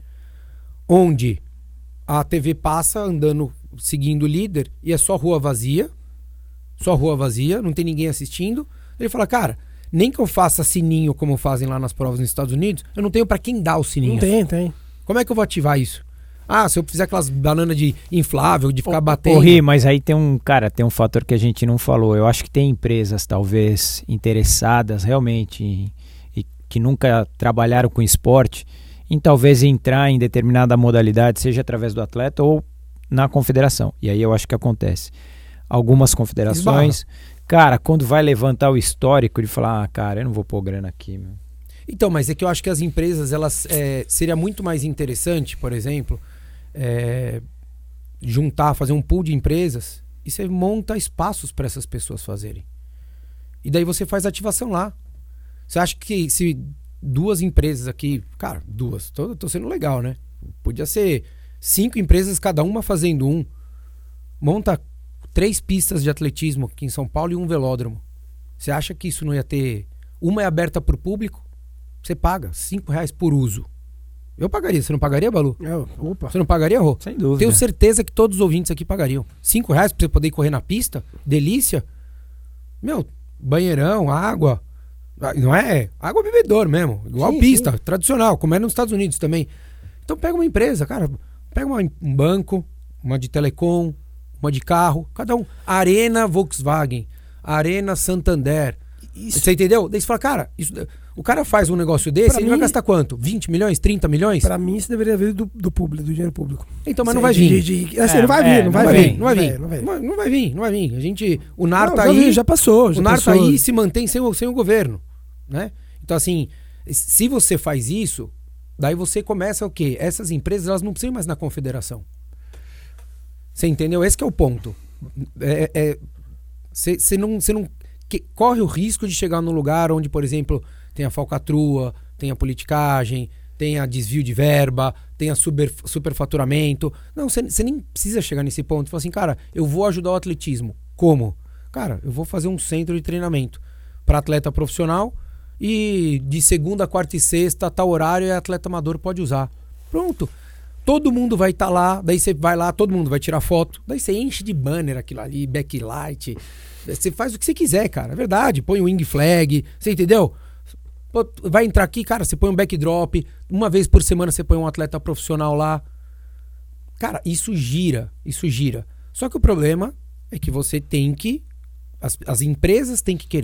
onde a T V passa andando, seguindo o líder e é só rua vazia, só rua vazia, não tem ninguém assistindo? Ele fala, cara, nem que eu faça sininho como fazem lá nas provas nos Estados Unidos, eu não tenho para quem dar o sininho.
Não tem, tem.
Como é que eu vou ativar isso? Ah, se eu fizer aquelas bananas de inflável, de ficar
Ô,
batendo...
Ri, mas aí tem um, cara, tem um fator que a gente não falou. Eu acho que tem empresas, talvez, interessadas realmente em, e que nunca trabalharam com esporte, em talvez entrar em determinada modalidade, seja através do atleta ou na confederação. E aí eu acho que acontece. Algumas confederações, cara, quando vai levantar o histórico de falar, ah, cara, eu não vou pôr grana aqui, meu.
Então, mas é que eu acho que as empresas, elas é, seria muito mais interessante, por exemplo, é, juntar, fazer um pool de empresas e você monta espaços para essas pessoas fazerem. E daí você faz ativação lá. Você acha que se duas empresas aqui, cara, duas, tô, tô sendo legal, né? Podia ser cinco empresas, cada uma fazendo um. Monta três pistas de atletismo aqui em São Paulo e um velódromo. Você acha que isso não ia ter... Uma é aberta para o público, você paga cinco reais por uso. Eu pagaria. Você não pagaria, Balu?
É, opa.
Você não pagaria, Rô?
Sem dúvida.
Tenho certeza que todos os ouvintes aqui pagariam. Cinco reais pra você poder correr na pista? Delícia. Meu, banheirão, água. Não é? Água bebedor mesmo. Igual
Sim,
pista,
sim.
tradicional, como é nos Estados Unidos também. Então pega uma empresa, cara. Pega uma, um banco, uma de telecom, uma de carro. Cada um. Arena Volkswagen. Arena Santander.
Isso.
Você entendeu? Daí você fala, cara, isso, o cara faz um negócio desse,
Pra
ele vai
mim-
gastar quanto? vinte milhões? trinta milhões?
Pra mim, isso deveria vir do, do público, do dinheiro público.
Então, mas
Isso
não vai
aí
vir.
de- de- assim,
É,
não vai vir,
é,
não
não
vai
vai
vir.
Não vai vir.
Não vai vir.
Não vai, não vai vir, não vai vir. A gente, o N A R
Não,
tá
já
aí,
vi, já passou, já
o N A R tá
passou.
aí e se mantém sem o, sem o governo, né? Então assim, se você faz isso, daí você começa o quê? Essas empresas, elas não precisam ir mais na confederação. Você entendeu? Esse que é o ponto. É, é, você, você não, você não que- corre o risco de chegar num lugar onde, por exemplo, tem a falcatrua, tem a politicagem, tem a desvio de verba, tem a super, superfaturamento. Não, você, você nem precisa chegar nesse ponto. Fala assim, cara, eu vou ajudar o atletismo. Como? Cara, eu vou fazer um centro de treinamento para atleta profissional e de segunda, quarta e sexta, tal horário, é atleta amador pode usar. Pronto. Todo mundo vai estar lá, daí você vai lá, todo mundo vai tirar foto, daí você enche de banner aquilo ali, backlight, você faz o que você quiser, cara, é verdade, põe o wing flag, você entendeu? Pô, vai entrar aqui, cara, você põe um backdrop, uma vez por semana você põe um atleta profissional lá. Cara, isso gira, isso gira. Só que o problema é que você tem que, as, as empresas têm que querer.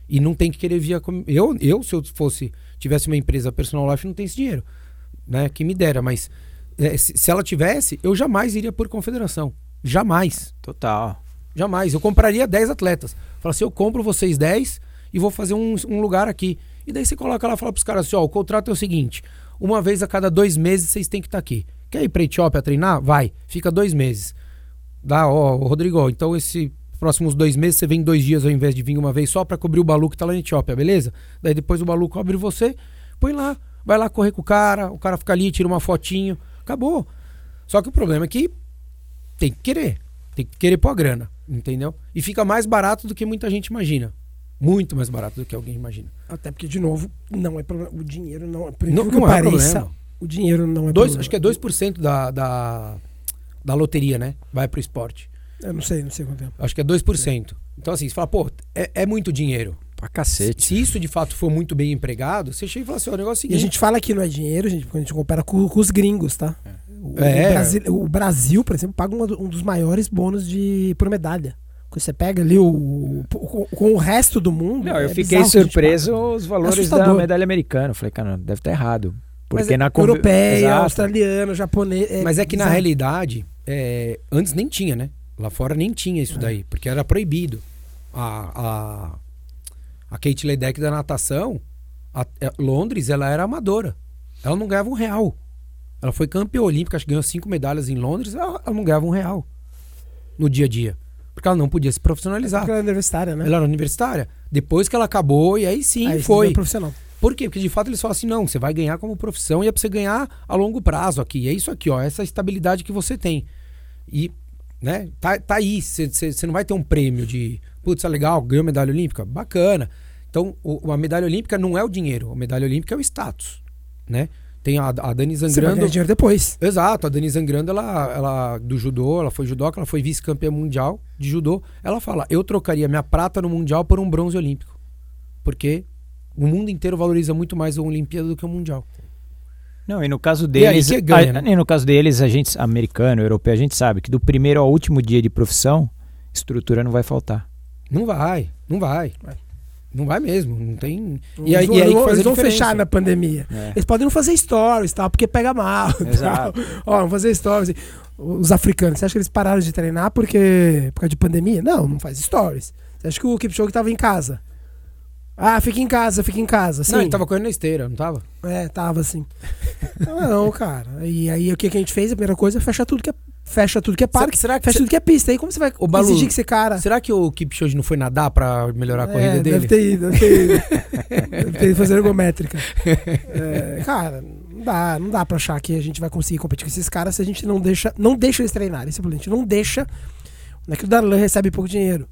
E não tem que querer via... Eu, eu se eu fosse, tivesse uma empresa personal life, não tem esse dinheiro, né? Que me dera, mas é, se, se ela tivesse, eu jamais iria por confederação. Jamais.
Total.
Jamais. Eu compraria dez atletas. Fala assim, eu compro vocês dez e vou fazer um, um lugar aqui. E daí você coloca lá e fala pros caras assim, ó, o contrato é o seguinte, uma vez a cada dois meses vocês têm que estar aqui. Quer ir pra Etiópia treinar? Vai. Fica dois meses. Dá, ó, Rodrigo, então esse... próximos dois meses você vem dois dias ao invés de vir uma vez só pra cobrir o Balu que tá lá na Etiópia, beleza? Daí depois o Balu cobre você, põe lá, vai lá correr com o cara, o cara fica ali, tira uma fotinho, acabou. Só que o problema é que tem que querer, tem que querer pôr a grana, entendeu? E fica mais barato do que muita gente imagina. Muito mais barato do que alguém imagina.
Até porque, de novo, não é problema. O dinheiro não é. Por
Não,
incrível
não
que
é
pareça,
problema.
o dinheiro não é
Dois,
problema.
acho que é dois por cento da, da, da loteria, né? Vai pro esporte.
Eu não sei, não sei quanto tempo.
Acho que é dois por cento. Então assim, você fala, pô, é, é muito dinheiro.
Pra cacete.
Se isso de fato for muito bem empregado, você chega e fala assim, ó, o negócio é o
E
seguinte...
a gente fala que não é dinheiro, gente, porque a gente compara com, com os gringos, tá? O,
É.
o, Brasil, o Brasil, por exemplo, paga uma, um dos maiores bônus de, por medalha. Quando você pega ali o, o, com o resto do mundo...
Não, eu
é
fiquei
bizarro que a gente
surpreso
paga.
os valores
Assustador.
da medalha americana. Eu falei, cara, deve estar errado. Porque
Mas é
na conver-
europeia,
Exato.
australiano, japonês... É
Mas é que na
bizarro.
realidade, é, antes nem tinha, né? Lá fora nem tinha isso daí, porque era proibido. A, a, a Kate Ledeck da natação, a, a Londres, ela era amadora. Ela não ganhava um real. Ela foi campeã olímpica, acho que ganhou cinco medalhas em Londres, ela, ela não ganhava um real no dia a dia. Porque ela não podia se profissionalizar.
Porque ela é universitária, né?
Ela era universitária. Depois que ela acabou, e aí sim
Aí,
foi.
é profissional.
Por quê? Porque de fato eles falam assim, não, você vai ganhar como profissão e é pra você ganhar a longo prazo aqui. E é isso aqui, ó, essa estabilidade que você tem. E, né, tá, tá aí, você não vai ter um prêmio de, putz, é legal, ganhou medalha olímpica? Bacana. Então, o, a medalha olímpica não é o dinheiro, a medalha olímpica é o status, né? Tem a, a Dani
Você vai
Zangrando...
ganhar dinheiro depois.
Exato, a Dani Zangrando, ela, ela do judô, ela foi judoca, ela foi vice-campeã mundial de judô. Ela fala, eu trocaria minha prata no mundial por um bronze olímpico. Porque o mundo inteiro valoriza muito mais a Olimpíada do que o mundial.
Não, e no caso
E aí
deles,
que ganha,
a,
né?
e no caso deles, a gente, americano, europeu, a gente sabe que do primeiro ao último dia de profissão, estrutura não vai faltar.
Não vai, não vai.
Vai.
Não vai mesmo, não tem...
Eles
E aí,
vão,
e aí que faz
eles
a
vão
diferença.
fechar na pandemia.
É.
Eles podem não fazer stories, tal, porque pega mal.
Exato.
Tal. Ó, vão fazer stories. Os africanos, você acha que eles pararam de treinar porque por causa de pandemia? Não, não faz stories. Você acha que o Kipchoge tava em casa? Ah, fica em casa, fica em casa. Sim.
Não, ele tava correndo na esteira, não tava?
É, tava assim. Não, cara. E aí o que, que a gente fez? A primeira coisa é fechar tudo que é, fecha tudo que é parque,
Será que-
fecha
será-
tudo que é pista. Aí como você vai
Ô, Balu,
exigir que esse cara...
Será que o Kipchoge não foi nadar pra melhorar a corrida
É,
dele?
Deve ter ido, deve ter ido. Deve ter ido fazer ergométrica. É, cara, não dá, não dá pra achar que a gente vai conseguir competir com esses caras se a gente não deixa, não deixa eles treinarem. Simplesmente não deixa. Não é que o Darlan recebe pouco dinheiro.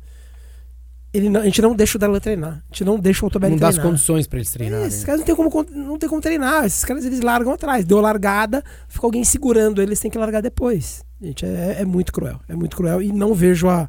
Ele não, a gente não deixa o Darlan treinar. A gente não deixa o Otobelli
Não dá as
treinar.
condições pra eles
É,
treinarem.
esses caras não tem, como, con- não tem como treinar. Esses caras eles largam atrás. Deu largada, ficou alguém segurando eles, tem que largar depois. Gente, é, é muito cruel. É muito cruel. E não vejo a,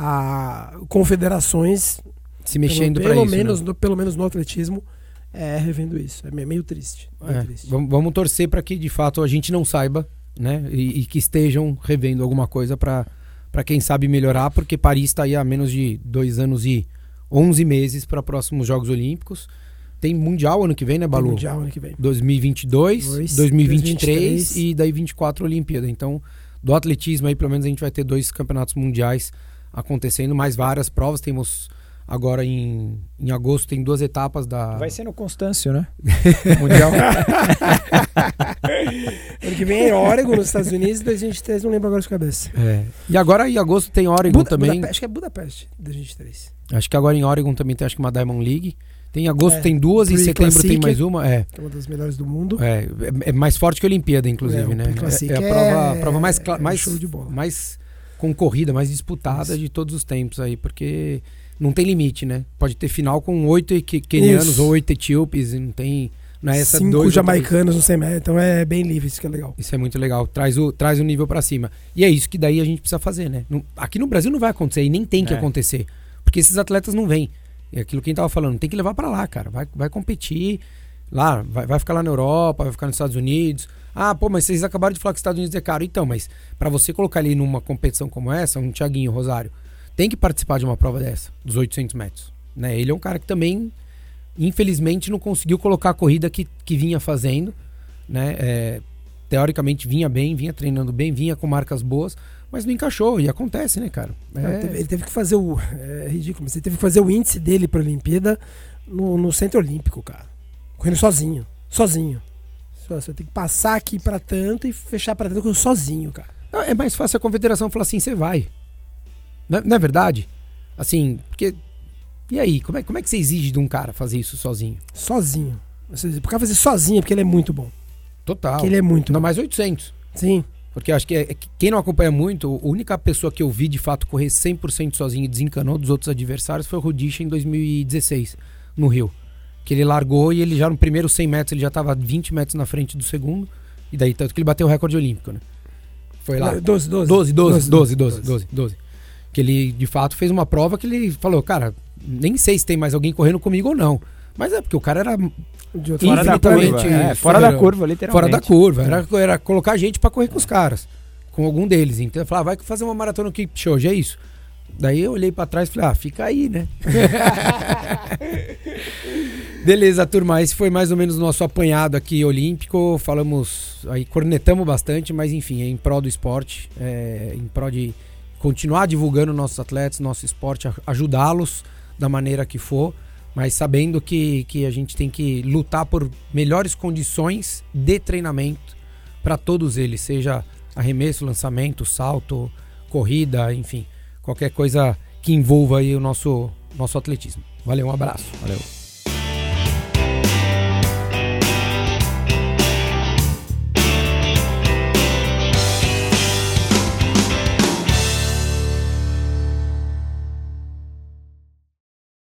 a confederações
Se mexendo
pelo,
pra
pelo
isso,
menos
né?
no, pelo menos no atletismo é revendo isso. É meio, meio triste. Meio
É,
triste.
vamos, vamos torcer para que de fato a gente não saiba, né? E, e que estejam revendo alguma coisa para para quem sabe melhorar, porque Paris está aí há menos de dois anos e onze meses para próximos Jogos Olímpicos. Tem Mundial ano que vem, né,
Tem
Balu?
Mundial ano que vem.
dois mil e vinte e dois,
Dois,
dois mil e vinte e
dois mil e vinte e
três
três.
e daí vinte e quatro Olimpíada. Então, do atletismo aí pelo menos a gente vai ter dois campeonatos mundiais acontecendo, mais várias provas. Temos agora em, em agosto tem duas etapas da
Vai ser no Constâncio, né?
Mundial.
Ano que vem é Oregon, nos Estados Unidos, dois mil e vinte e três, não lembro agora de cabeça.
É. E agora em agosto tem Oregon
Buda-
também.
Budapeste, acho que é Budapeste, dois mil e vinte e três.
Acho que agora em Oregon também tem acho que uma Diamond League. Tem em agosto
É,
tem duas, em setembro
Pre-Classic.
tem mais uma. É,
Que é uma das melhores do mundo.
é, é mais forte que a Olimpíada, inclusive,
É, o
né?
Pre-Classic
É, é a prova,
é-
prova mais, cla-
é
mais,
show de bola.
mais concorrida, mais disputada
Isso.
de todos os tempos aí, porque não tem limite, né? Pode ter final com oito que- quenianos
Isso.
ou oito etíopes, e não tem. Não é essa
Cinco
dois ou
jamaicanos no cem metros, então é bem livre, isso que é legal.
Isso é muito legal, traz o, traz o nível pra cima. E é isso que daí a gente precisa fazer, né? Não- aqui no Brasil não vai acontecer e nem tem que
É.
acontecer, porque esses atletas não vêm. É aquilo que a gente tava falando, tem que levar pra lá, cara. Vai, vai competir lá, vai, vai ficar lá na Europa, vai ficar nos Estados Unidos. Ah, pô, mas vocês acabaram de falar que os Estados Unidos é caro. Então, mas pra você colocar ali numa competição como essa, um Thiaguinho, Rosário, tem que participar de uma prova dessa, dos oitocentos metros. né? Ele é um cara que também, infelizmente, não conseguiu colocar a corrida que, que vinha fazendo, né? É, teoricamente vinha bem, vinha treinando bem, vinha com marcas boas, mas não encaixou, e acontece, né, cara? É...
Ele, teve, ele teve que fazer o... É ridículo, mas ele teve que fazer o índice dele pra Olimpíada no, no Centro Olímpico, cara. Correndo sozinho, sozinho. Você tem que passar aqui pra tanto e fechar pra tanto sozinho, cara.
Não, é mais fácil a confederação falar assim, você vai. Não, não é verdade? Assim, porque... E aí, como é, como é que você exige de um cara fazer isso sozinho?
Sozinho. O cara fazer sozinho é porque ele é muito bom.
Total.
Porque ele é muito
Não,
bom.
mais oitocentos.
Sim.
Porque acho que é, é, quem não acompanha muito, a única pessoa que eu vi de fato correr cem por cento sozinho e desencanou dos outros adversários foi o Rudisha em dois mil e dezesseis, no Rio. Que ele largou e ele já no primeiro cem metros, ele já estava vinte metros na frente do segundo. E daí, tanto que ele bateu o recorde olímpico, né? Foi lá.
doze, doze.
doze, doze, doze, doze, doze, doze. Que ele, de fato, fez uma prova que ele falou, cara, nem sei se tem mais alguém correndo comigo ou não. Mas é porque o cara era...
Fora da curva, é, fora da curva, literalmente.
Fora da curva, era, era colocar gente pra correr com os caras, com algum deles. Então eu falava, vai fazer uma maratona no Keep Show, já é isso. Daí eu olhei pra trás e falei, ah, fica aí, né? Beleza, turma, esse foi mais ou menos o nosso apanhado aqui olímpico. Falamos, aí cornetamos bastante, mas enfim, é em prol do esporte, é, em prol de continuar divulgando nossos atletas, nosso esporte, ajudá-los da maneira que for. Mas sabendo que, que a gente tem que lutar por melhores condições de treinamento para todos eles, seja arremesso, lançamento, salto, corrida, enfim, qualquer coisa que envolva aí o nosso, nosso atletismo. Valeu, um abraço.
Valeu.